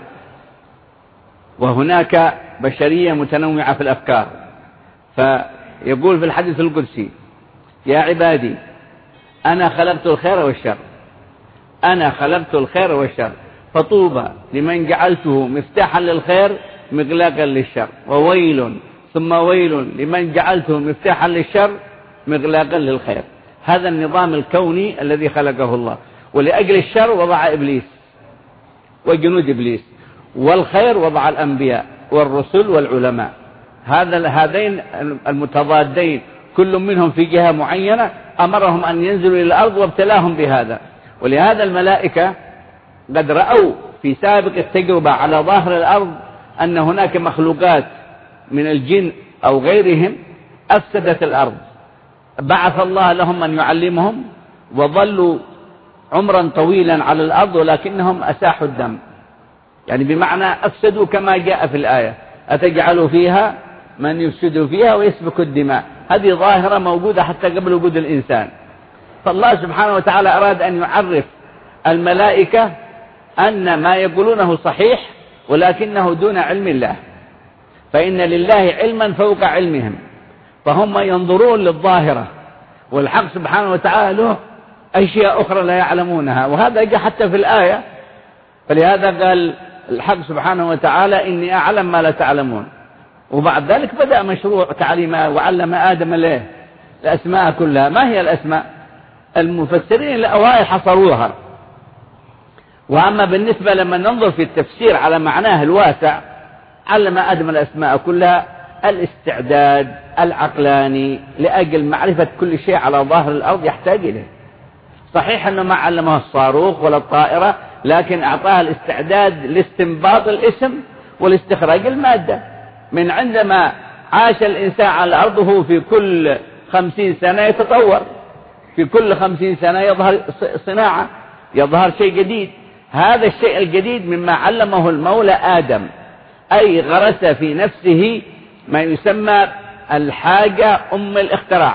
وهناك بشرية متنوعة في الأفكار. فيقول في الحديث القدسي: يا عبادي أنا خلقت الخير والشر، أنا خلقت الخير والشر، فطوبى لمن جعلته مفتاحا للخير مغلاقا للشر، وويل ثم ويل لمن جعلته مفتاحا للشر مغلاقا للخير. هذا النظام الكوني الذي خلقه الله. ولأجل الشر وضع إبليس وجنود إبليس، والخير وضع الأنبياء والرسل والعلماء. هذا هذين المتضادين كل منهم في جهة معينة أمرهم أن ينزلوا إلى الأرض وابتلاهم بهذا. ولهذا الملائكة قد رأوا في سابق التجربة على ظاهر الأرض أن هناك مخلوقات من الجن أو غيرهم أفسدت الأرض، بعث الله لهم من يعلمهم، وظلوا عمرا طويلا على الأرض ولكنهم أساحوا الدم، يعني بمعنى أفسدوا كما جاء في الآية: أتجعل فيها من يفسد فيها ويسفك الدماء. هذه ظاهرة موجودة حتى قبل وجود الإنسان. فالله سبحانه وتعالى أراد أن يعرف الملائكة أن ما يقولونه صحيح ولكنه دون علم الله، فإن لله علما فوق علمهم، فهم ينظرون للظاهرة والحق سبحانه وتعالى له أشياء أخرى لا يعلمونها، وهذا جاء حتى في الآية. فلهذا قال الحق سبحانه وتعالى إني أعلم ما لا تعلمون. وبعد ذلك بدأ مشروع تعليم وعلم آدم له الأسماء كلها. ما هي الأسماء؟ المفسرين الأوائل حصروها. وأما بالنسبة لما ننظر في التفسير على معناه الواسع، علم آدم الأسماء كلها الاستعداد العقلاني لأجل معرفة كل شيء على ظاهر الأرض يحتاج إليه. صحيح أنه ما علمه الصاروخ ولا الطائرة، لكن أعطاه الاستعداد لاستنباط الاسم والاستخراج المادة. من عندما عاش الإنسان على الأرض هو في كل خمسين سنة يتطور، في كل خمسين سنة يظهر صناعة، يظهر شيء جديد. هذا الشيء الجديد مما علمه المولى آدم، أي غرس في نفسه ما يسمى الحاجة أم الاختراع،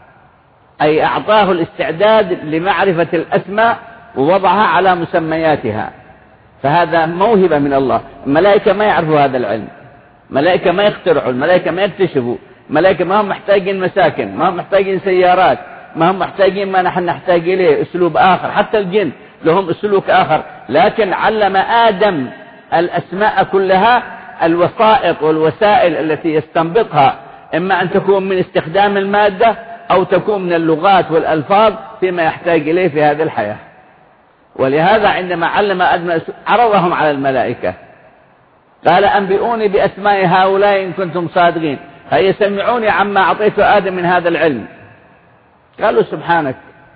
أي أعطاه الاستعداد لمعرفة الأسماء ووضعها على مسمياتها. فهذا موهبة من الله. الملائكة ما يعرفوا هذا العلم، الملائكة ما يخترعوا، الملائكة ما يكتشفوا، الملائكة ما هم محتاجين مساكن، ما هم محتاجين سيارات، ما هم محتاجين ما نحن نحتاج إليه أسلوب آخر. حتى الجن لهم سلوك آخر، لكن علم آدم الأسماء كلها، الوسائط والوسائل التي يستنبطها، إما أن تكون من استخدام المادة أو تكون من اللغات والألفاظ فيما يحتاج إليه في هذه الحياة. ولهذا عندما علم آدم عرضهم على الملائكة، قال أنبئوني بأسماء هؤلاء إن كنتم صادقين، هيا سمعوني عما أعطيت آدم من هذا العلم. قالوا سبحانك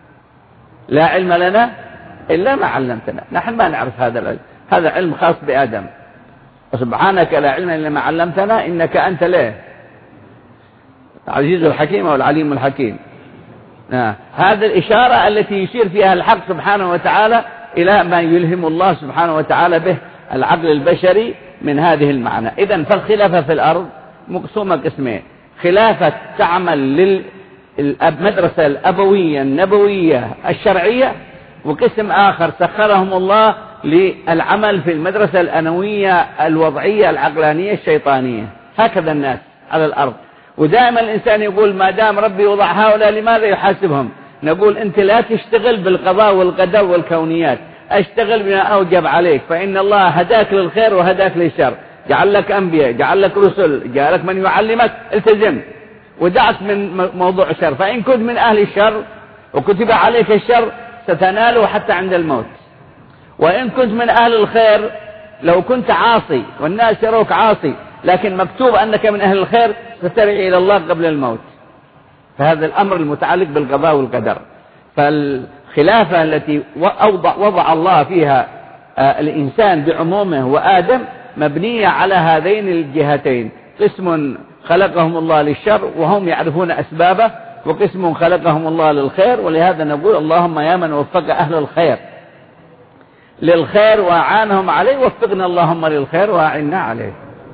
لا علم لنا إلا ما علمتنا، نحن ما نعرف هذا العلم، هذا علم خاص بآدم. وسبحانك لا علم إلا ما علمتنا إنك أنت له العزيز الحكيم والعليم الحكيم. آه. هذه الإشارة التي يشير فيها الحق سبحانه وتعالى إلى ما يلهم الله سبحانه وتعالى به العقل البشري من هذه المعنى. إذن فالخلافة في الأرض مقسومة قسمين: خلافة تعمل للمدرسة الأبوية النبوية الشرعية، وقسم آخر سخرهم الله للعمل في المدرسة الأنوية الوضعية العقلانية الشيطانية. هكذا الناس على الأرض. ودائما الإنسان يقول ما دام ربي وضع هؤلاء لماذا يحاسبهم؟ نقول أنت لا تشتغل بالقضاء والقدر والكونيات، اشتغل بما أوجب عليك، فإن الله هداك للخير وهداك للشر، جعل لك أنبياء، جعل لك رسل، جعل لك من يعلمك، التزم ودعك من موضوع الشر. فإن كنت من أهل الشر وكتب عليك الشر ستناله حتى عند الموت. وإن كنت من أهل الخير، لو كنت عاصي والناس يروك عاصي لكن مكتوب أنك من أهل الخير سترجع إلى الله قبل الموت. فهذا الأمر المتعلق بالقضاء والقدر. فالخلافة التي وضع, وضع الله فيها الإنسان بعمومه وآدم مبنية على هذين الجهتين: قسم خلقهم الله للشر وهم يعرفون أسبابه، وقسم خلقهم الله للخير. ولهذا نقول اللهم يا من وفق أهل الخير للخير وأعانهم عليه، وفقنا اللهم للخير وأعنا عليه.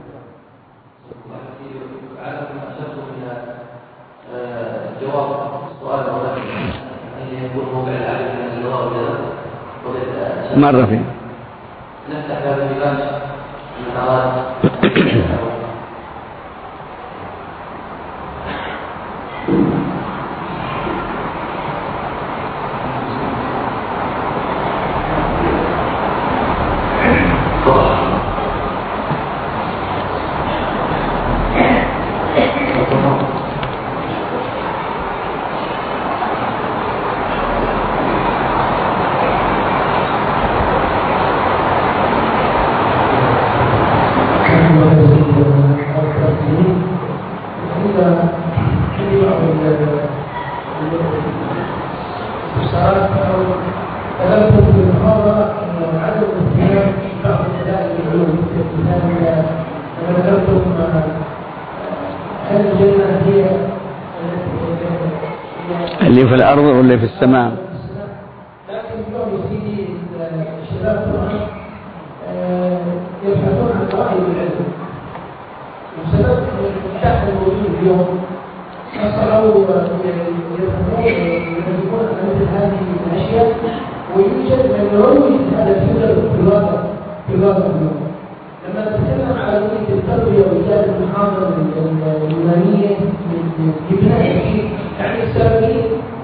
مرة فيه نفتح باب النقاش من أراد اللي في الأرض واللي في السماء. لكن اليوم يسيدي الشباب يبحثون عن الوعي بالعلم، وسبب الشحن الموجود اليوم أصبحوا يبحثون ويدرسون عن مثل هذه الأشياء، ويوجد من يروج هذا الفكر في الواقع في الواقع اليوم. لما نتكلم على وجود التربية وإيجاد المحاضرة اليونانية لبناء الشيء، يعني السلفيين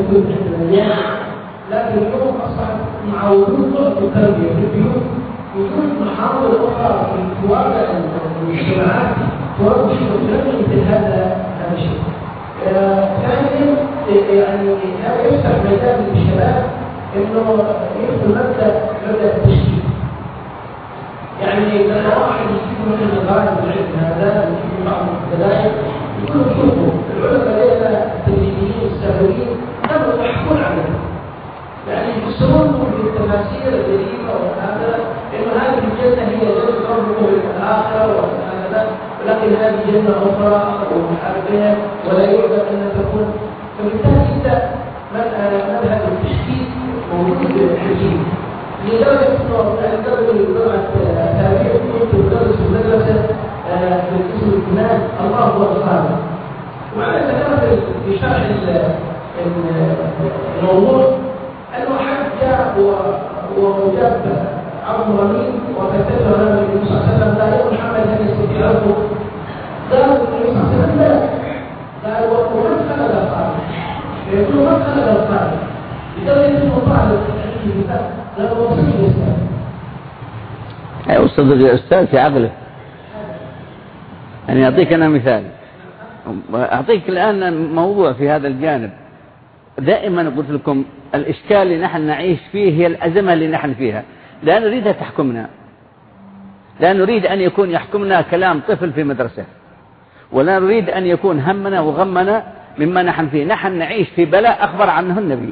موجود عندنا اليوم، لكن اليوم أصبحت مع وجود طرق التربية في البيوت وجود محاور أخرى في واقع المجتمعات توجه وتنمي مثل هذا الشيء. ثانيا يعني هذا يفتح مجال للشباب انه يدخل مبدا مبدا التشكيل. يعني لما واحد يجيب مثل الغاية العلم هذا يجيب بعض الدلائل يقول شوفوا العلماء لنا التجريبيين السابقين كانوا يحكون عنه، يعني يفسرون بالتفاسير الجديدة وهذا انه هذه الجنة هي جنة ربكم الآخرة وهذا، ولكن هذه جنة أخرى ومحاربين ولا يعلم أن تكون. فبالتالي أنت مذهب التشكيك موجود حجيم لدرجة أنه الدرجة لدرجة تاريخ كنت أدرس في المدرسة في القسم الإجتماعي الله هو الخالق، وأنا ذكرت في شرح الموضوع أنه حد جاء وجاب عبد رميم وكتبه لنا النبي صلى الله عليه وسلم لا يقول محمد هل يستطيع ربه؟ قال النبي صلى الله عليه وسلم لا، قال ومن خلق الخالق؟ يقول من خلق الخالق؟ لذلك انه طالب في الكتاب لا وصل الاسلام. اي وصدق الاستاذ في عقله. يعني اعطيك انا مثال، اعطيك الان موضوع في هذا الجانب. دائما قلت لكم الاشكال اللي نحن نعيش فيه هي الازمه اللي نحن فيها، لا نريدها تحكمنا، لا نريد ان يكون يحكمنا كلام طفل في مدرسه، ولا نريد ان يكون همنا وغمنا مما نحن فيه. نحن نعيش في بلاء اخبر عنه النبي.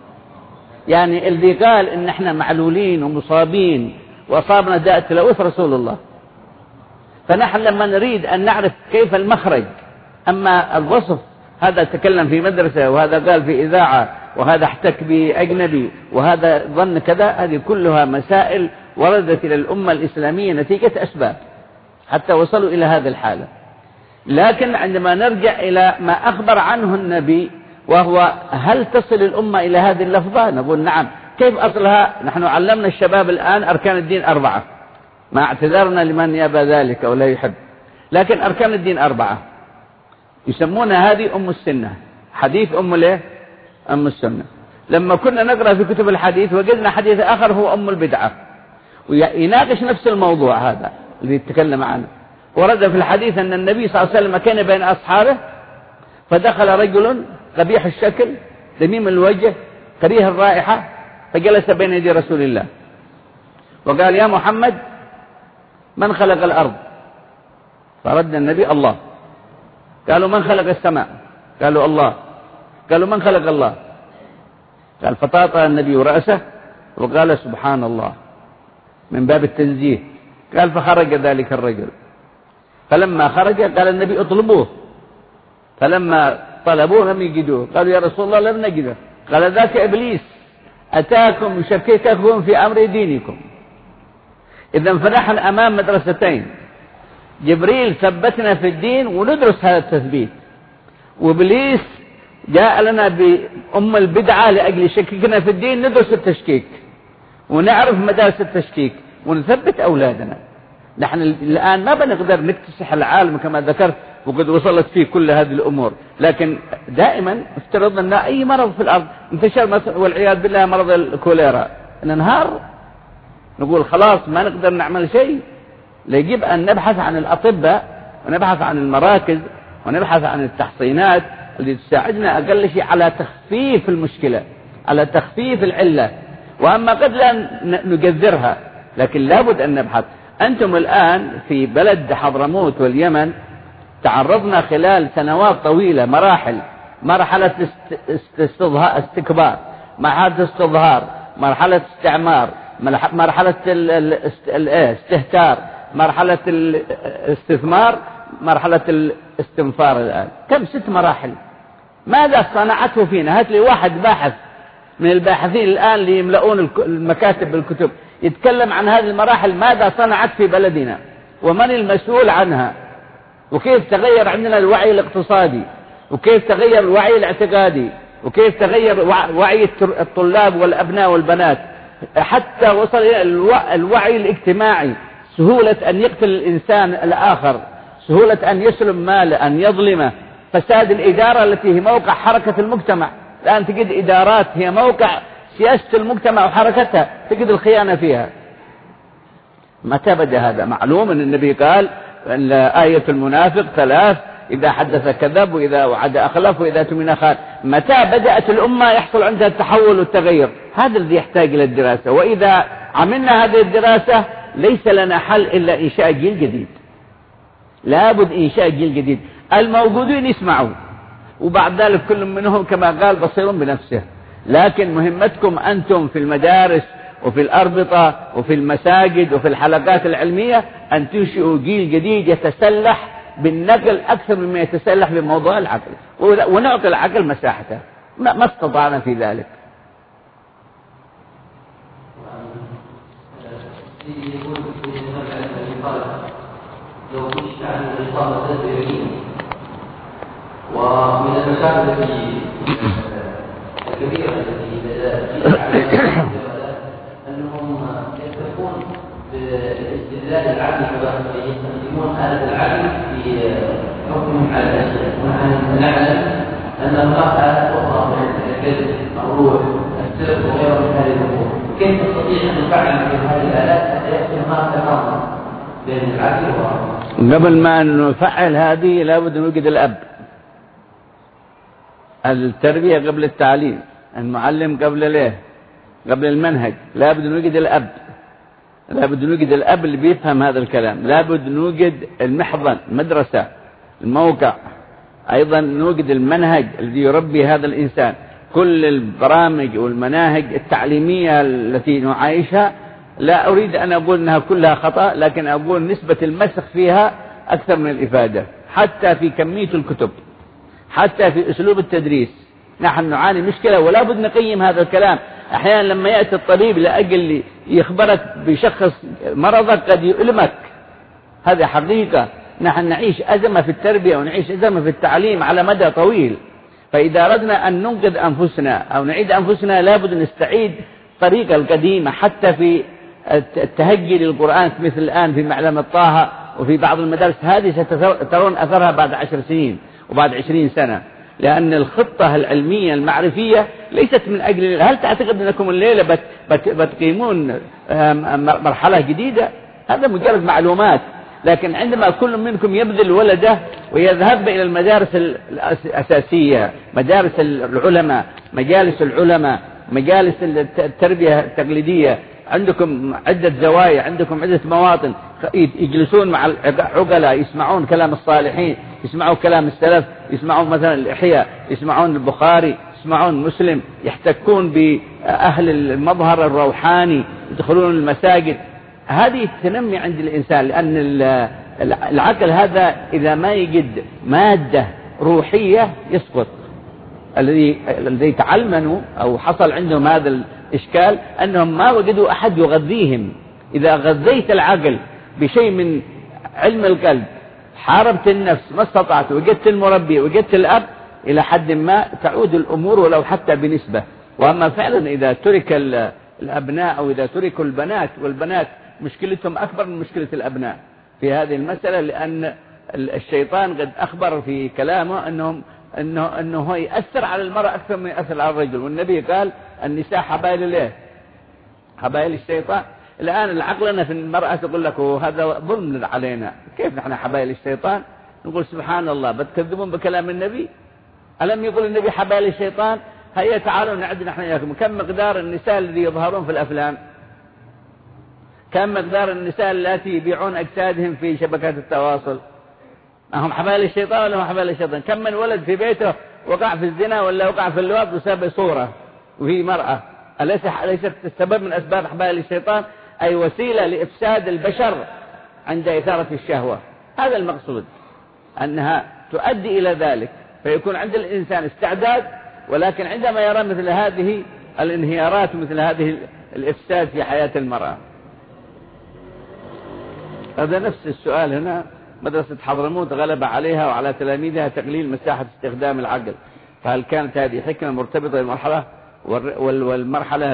يعني اللي قال ان احنا معلولين ومصابين واصابنا داء التلوث رسول الله. فنحن لما نريد ان نعرف كيف المخرج، اما الوصف هذا تكلم في مدرسه وهذا قال في اذاعه وهذا احتك باجنبي وهذا ظن كذا، هذه كلها مسائل وردت الى الامه الاسلاميه نتيجه اسباب حتى وصلوا الى هذه الحاله. لكن عندما نرجع إلى ما أخبر عنه النبي وهو هل تصل الأمة إلى هذه اللفظة؟ نقول نعم. كيف أصلها؟ نحن علمنا الشباب الآن أركان الدين أربعة، ما اعتذرنا لمن يأبى ذلك أو لا يحب، لكن أركان الدين أربعة يسمونها هذه أم السنة، حديث أم ليه؟ أم السنة. لما كنا نقرأ في كتب الحديث وجدنا حديث آخر هو أم البدعة ويناقش نفس الموضوع هذا اللي يتكلم عنه. ورد في الحديث أن النبي صلى الله عليه وسلم كان بين أصحابه فدخل رجل قبيح الشكل ذميم الوجه كريه الرائحة فجلس بين يدي رسول الله وقال يا محمد من خلق الأرض؟ فرد النبي الله. قالوا من خلق السماء؟ قالوا الله. قالوا من خلق الله؟ قال فطاطا النبي رأسه وقال سبحان الله من باب التنزيه. قال فخرج ذلك الرجل، فلما خرج قال النبي اطلبوه، فلما طلبوه لم يجدوه قالوا يا رسول الله لم نجده. قال ذاك إبليس أتاكم يشكككم في أمر دينكم. إذن فنحن أمام مدرستين، جبريل ثبتنا في الدين وندرس هذا التثبيت، وإبليس جاء لنا بأم البدعة لأجل يشككنا في الدين. ندرس التشكيك ونعرف مدارس التشكيك ونثبت أولادنا. نحن الآن ما بنقدر نكتسح العالم كما ذكرت وقد وصلت فيه كل هذه الأمور، لكن دائما افترضنا أن أي مرض في الأرض انتشر والعياذ بالله مرض الكوليرا ننهار نقول خلاص ما نقدر نعمل شيء. يجب أن نبحث عن الأطباء ونبحث عن المراكز ونبحث عن التحصينات اللي تساعدنا أقل شيء على تخفيف المشكلة، على تخفيف العلة، وأما قد لا نجذرها لكن لابد أن نبحث. أنتم الآن في بلد حضرموت واليمن تعرضنا خلال سنوات طويلة مراحل، مرحلة استكبار، مرحلة استظهار، مرحلة استعمار، مرحلة الاستهتار، مرحلة الاستثمار، مرحلة الاستنفار. الآن كم ست مراحل. ماذا صنعته فينا؟ هات لي واحد باحث من الباحثين الآن اللي يملؤون المكاتب بالكتب يتكلم عن هذه المراحل، ماذا صنعت في بلدنا ومن المسؤول عنها، وكيف تغير عندنا الوعي الاقتصادي، وكيف تغير الوعي الاعتقادي، وكيف تغير وعي الطلاب والأبناء والبنات، حتى وصل إلى الوعي الاجتماعي، سهولة أن يقتل الإنسان الآخر، سهولة أن يسلم ماله، أن يظلمه، فساد الإدارة التي هي موقع حركة المجتمع. الآن تجد إدارات هي موقع سياسة المجتمع وحركتها، تجد الخيانة فيها. متى بدأ هذا؟ معلوم أن النبي قال أن آية المنافق ثلاث: إذا حدث كذب، وإذا وعد أخلف، وإذا اؤتمن خان. متى بدأت الأمة يحصل عندها التحول والتغير؟ هذا الذي يحتاج إلى الدراسة. وإذا عملنا هذه الدراسة ليس لنا حل إلا إنشاء جيل جديد. لابد إنشاء جيل جديد، الموجودين يسمعوا، وبعد ذلك كل منهم كما قال بصير بنفسه. لكن مهمتكم أنتم في المدارس وفي الأربطة وفي المساجد وفي الحلقات العلمية أن تنشئوا جيل جديد يتسلح بالنقل أكثر مما يتسلح بموضوع العقل، ونعطي العقل مساحته. ما استطعنا في ذلك. لو كنت عن الإقامة التدريبية ومن المشاكل التي الكبيرة التي أنهم يكتفون بالاستدلال العقلي ويستخدمون آلة العقل في حكمهم على الأشياء، ونحن نعلم أن هناك آلات أخرى مثل الكذب، الروح، السر وغيرها من هذه الأمور. كيف نستطيع أن نفعل في هذه الآلات حتى يكون هناك تناظر بين العقل والعقل؟ قبل ما نفعل هذه لابد نوجد الأب. التربية قبل التعليم، المعلم قبل ليه قبل المنهج. لابد نوجد الأب، لابد نوجد الأب اللي بيفهم هذا الكلام. لابد نوجد المحضن، المدرسة، الموقع، أيضا نوجد المنهج الذي يربي هذا الإنسان. كل البرامج والمناهج التعليمية التي نعايشها لا أريد أن أقول أنها كلها خطأ، لكن أقول نسبة المسخ فيها أكثر من الإفادة، حتى في كمية الكتب، حتى في أسلوب التدريس. نحن نعاني مشكلة ولا بد نقيم هذا الكلام. أحيانا لما يأتي الطبيب لأجل يخبرك بشخص مرضك قد يؤلمك، هذا حقيقة. نحن نعيش أزمة في التربية ونعيش أزمة في التعليم على مدى طويل. فإذا أردنا أن ننقذ أنفسنا أو نعيد أنفسنا لابد نستعيد الطريقة القديمة، حتى في التهجي للقرآن مثل الآن في معلمة طه وفي بعض المدارس. هذه سترون أثرها بعد عشر سنين وبعد عشرين سنة، لأن الخطة العلمية المعرفية ليست من أجل. هل تعتقد أنكم الليلة بت بت بتقيمون مرحلة جديدة؟ هذا مجرد معلومات. لكن عندما كل منكم يبذل ولده ويذهب إلى المدارس الأساسية، مدارس العلماء، مجالس العلماء، مجالس التربية التقليدية، عندكم عدة زوايا، عندكم عدة مواطن، يجلسون مع العقلاء، يسمعون كلام الصالحين، يسمعون كلام السلف، يسمعون مثلا الإحياء، يسمعون البخاري، يسمعون مسلم، يحتكون بأهل المظهر الروحاني، يدخلون المساجد. هذه تنمي عند الإنسان، لأن العقل هذا إذا ما يجد مادة روحية يسقط. الذي الذي تعلموا أو حصل عندهم هذا الإشكال أنهم ما وجدوا أحد يغذيهم. إذا غذيت العقل بشيء من علم القلب، حاربت النفس ما استطعت، وجدت المربي، وجدت الأب، إلى حد ما تعود الأمور ولو حتى بنسبة. وأما فعلا إذا ترك الأبناء أو إذا تركوا البنات، والبنات مشكلتهم أكبر من مشكلة الأبناء في هذه المسألة، لأن الشيطان قد أخبر في كلامه أنهم أنه, أنه هو يأثر على المرأة أكثر من يأثر على الرجل. والنبي قال النساء حبائل ليه؟ حبائل الشيطان. الآن العقلنا في المرأة تقول لك هذا ظلم علينا، كيف نحن حبائل الشيطان؟ نقول سبحان الله، بتكذبون بكلام النبي؟ ألم يقول النبي حبائل الشيطان؟ هيا تعالوا نعد نحن إياكم كم مقدار النساء الذي يظهرون في الأفلام، كم مقدار النساء التي يبيعون أجسادهم في شبكات التواصل. هم حبائل الشيطان ولا هم حبائل الشيطان؟ كم من ولد في بيته وقع في الزنا ولا وقع في اللواط بسبب صورة وهي مرأة؟ أليس ليست السبب من أسباب حبائل الشيطان؟ أي وسيلة لإفساد البشر عند إثارة الشهوة. هذا المقصود، أنها تؤدي إلى ذلك، فيكون عند الإنسان استعداد. ولكن عندما يرى مثل هذه الانهيارات ومثل هذه الإفساد في حياة المرأة. هذا نفس السؤال هنا. مدرسة حضرموت غلب عليها وعلى تلاميذها تقليل مساحة استخدام العقل، فهل كانت هذه حكمة مرتبطة بالمرحلة والمرحلة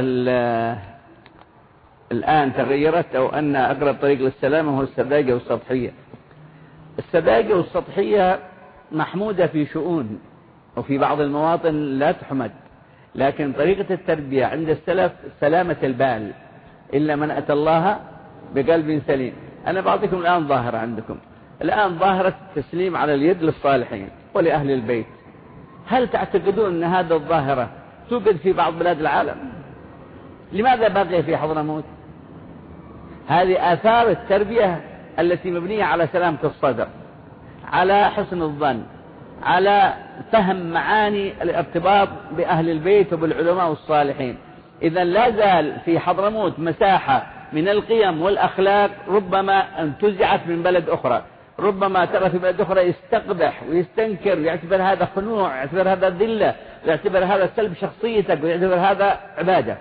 الآن تغيرت، أو أن أقرب طريق للسلامة هو السذاجة والسطحية؟ السذاجة والسطحية محمودة في شؤون، وفي بعض المواطن لا تحمد. لكن طريقة التربية عند السلف سلامة البال، إلا من أتى الله بقلب سليم. أنا بعطيكم الآن ظاهرة عندكم الآن، ظاهرة التسليم على اليد للصالحين ولأهل البيت. هل تعتقدون أن هذه الظاهرة توجد في بعض بلاد العالم؟ لماذا بقي في حضرموت؟ هذه آثار التربية التي مبنية على سلامة الصدر، على حسن الظن، على فهم معاني الارتباط بأهل البيت وبالعلماء والصالحين. إذا لا زال في حضرموت مساحة من القيم والأخلاق ربما انتزعت من بلد أخرى، ربما ترى في بلد أخرى يستقبح ويستنكر ويعتبر هذا خنوع، يعتبر هذا ذلة، يعتبر هذا سلب شخصيتك، ويعتبر هذا عبادة.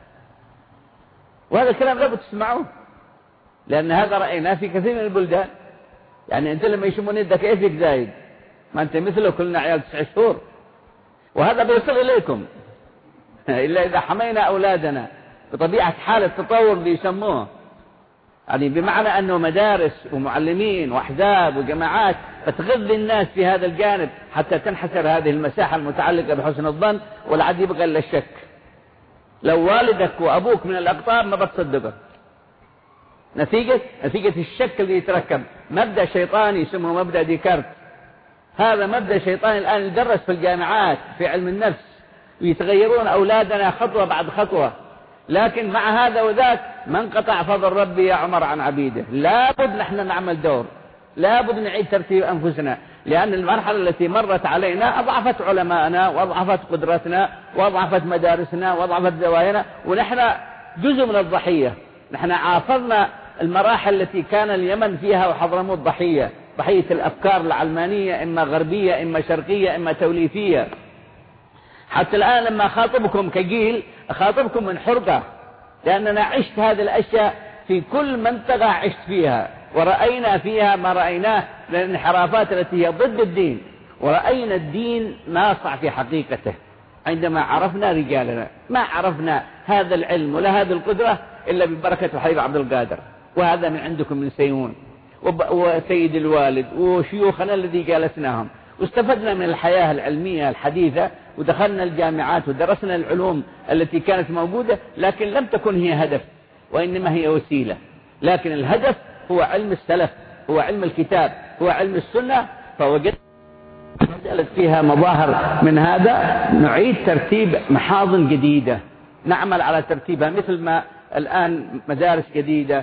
وهذا الكلام لا تسمعوه، لأن هذا رأيناه في كثير من البلدان. يعني أنت لما يشمون يدك كيفك زايد، ما أنت مثله كلنا عيال تسع شهور، وهذا بيصل إليكم إلا إذا حمينا أولادنا بطبيعة حال التطور اللي يسموه، يعني بمعنى أنه مدارس ومعلمين وأحزاب وجماعات تغذي الناس في هذا الجانب حتى تنحسر هذه المساحة المتعلقة بحسن الظن، والعد يبقى إلا الشك. لو والدك وأبوك من الأقطاب ما بتصدقه، نتيجة نتيجة الشك اللي يتركب. مبدأ شيطاني اسمه مبدأ ديكارت، هذا مبدأ شيطاني الآن يدرس في الجامعات في علم النفس، ويتغيرون أولادنا خطوة بعد خطوة. لكن مع هذا وذاك ما انقطع فضل ربي يا عمر عن عبيده. لابد نحن نعمل دور، لابد نعيد ترتيب أنفسنا، لأن المرحلة التي مرت علينا أضعفت علماءنا وأضعفت قدرتنا وأضعفت مدارسنا وأضعفت زوايانا، ونحن جزء من الضحية. نحن عاصرنا المراحل التي كان اليمن فيها وحضرموت ضحية، ضحية الأفكار العلمانية، إما غربية إما شرقية إما توليفية. حتى الآن لما أخاطبكم كجيل أخاطبكم من حرقة، لأننا عشت هذه الأشياء في كل منطقة عشت فيها، ورأينا فيها ما رأيناه من الانحرافات التي هي ضد الدين، ورأينا الدين ناصع في حقيقته عندما عرفنا رجالنا. ما عرفنا هذا العلم ولا هذه القدرة إلا ببركة الحبيب عبد القادر، وهذا من عندكم من سيمون وسيد الوالد وشيوخنا الذي جالسناهم، واستفدنا من الحياة العلمية الحديثة، ودخلنا الجامعات ودرسنا العلوم التي كانت موجودة، لكن لم تكن هي هدف، وإنما هي وسيلة. لكن الهدف هو علم السلف، هو علم الكتاب، هو علم السنة. فوجدت مسألة فيها مظاهر من هذا، نعيد ترتيب محاضن جديدة، نعمل على ترتيبها، مثل ما الآن مدارس جديدة،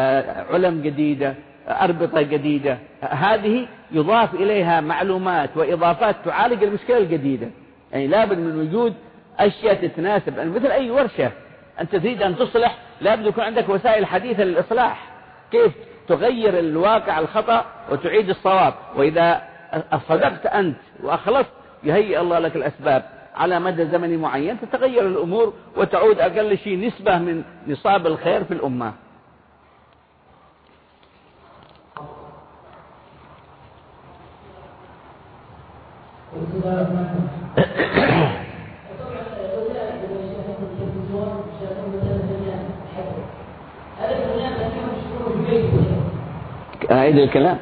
علم جديدة، أربطة جديدة، هذه يضاف إليها معلومات وإضافات تعالج المشكلة الجديدة. يعني لابد من وجود أشياء تتناسب، يعني مثل أي ورشة أنت تريد أن تصلح لابد يكون عندك وسائل حديثة للإصلاح، كيف تغير الواقع الخطأ وتعيد الصواب. وإذا صدقت أنت وأخلصت يهيئ الله لك الأسباب على مدى زمني معين، تتغير الأمور وتعود أقل شيء نسبة من نصاب الخير في الأمة. أعيد الكلام.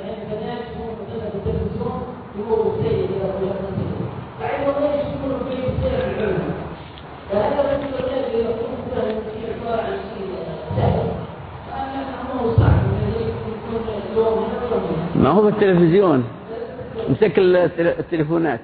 ما هو بالتلفزيون، مسك التلفونات،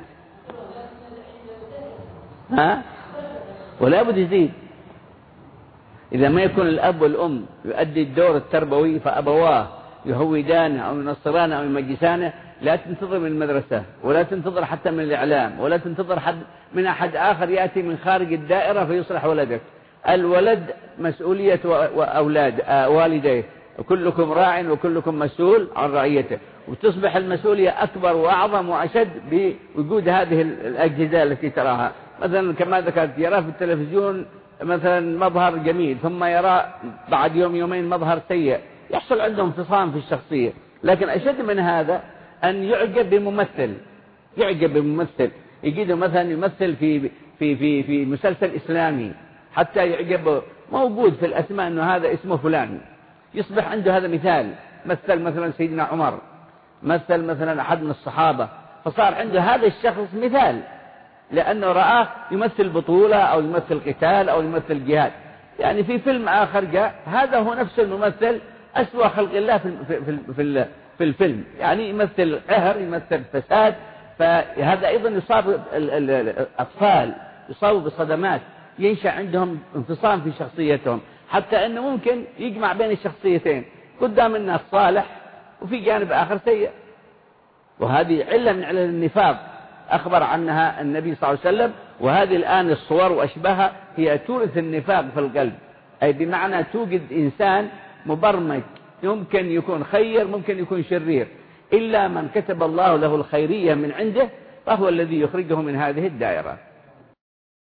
ها، ولا بد يزيد. إذا ما يكون الأب والأم يؤدي الدور التربوي فأبواه يهودانه أو ينصرانه أو يمجسانه، لا تنتظر من المدرسة، ولا تنتظر حتى من الإعلام، ولا تنتظر حد من أحد آخر يأتي من خارج الدائرة فيصلح ولدك. الولد مسؤولية وأولاد والديه، وكلكم راع وكلكم مسؤول عن رعيته، وتصبح المسؤولية أكبر وأعظم وأشد بوجود هذه الأجهزة التي تراها. مثلا كما ذكرت، يرى في التلفزيون مثلا مظهر جميل، ثم يرى بعد يوم يومين مظهر سيء، يحصل عندهم انفصام في الشخصية. لكن أشد من هذا أن يعجب بممثل، يعجب بممثل يجده مثلا يمثل في في في في مسلسل إسلامي، حتى يعجب موجود في الأسماء أنه هذا اسمه فلان، يصبح عنده هذا مثال. مثل مثلا سيدنا عمر، مثل مثلا أحد من الصحابة، فصار عنده هذا الشخص مثال. لأنه رآه يمثل بطولة أو يمثل قتال أو يمثل جهاد. يعني في فيلم آخر جاء هذا هو نفس الممثل أسوأ خلق الله في, في, في, في, في الفيلم، يعني يمثل قهر، يمثل فساد. فهذا أيضا يصاب الأطفال، يصابوا بصدمات، ينشأ عندهم انفصام في شخصيتهم، حتى أنه ممكن يجمع بين الشخصيتين، قدام الناس صالح وفي جانب آخر سيء. وهذه علة من علل النفاق أخبر عنها النبي صلى الله عليه وسلم. وهذه الآن الصور وأشبهها هي تورث النفاق في القلب، أي بمعنى توجد إنسان مبرمج، يمكن يكون خير ممكن يكون شرير، إلا من كتب الله له الخيرية من عنده فهو الذي يخرجه من هذه الدائرة.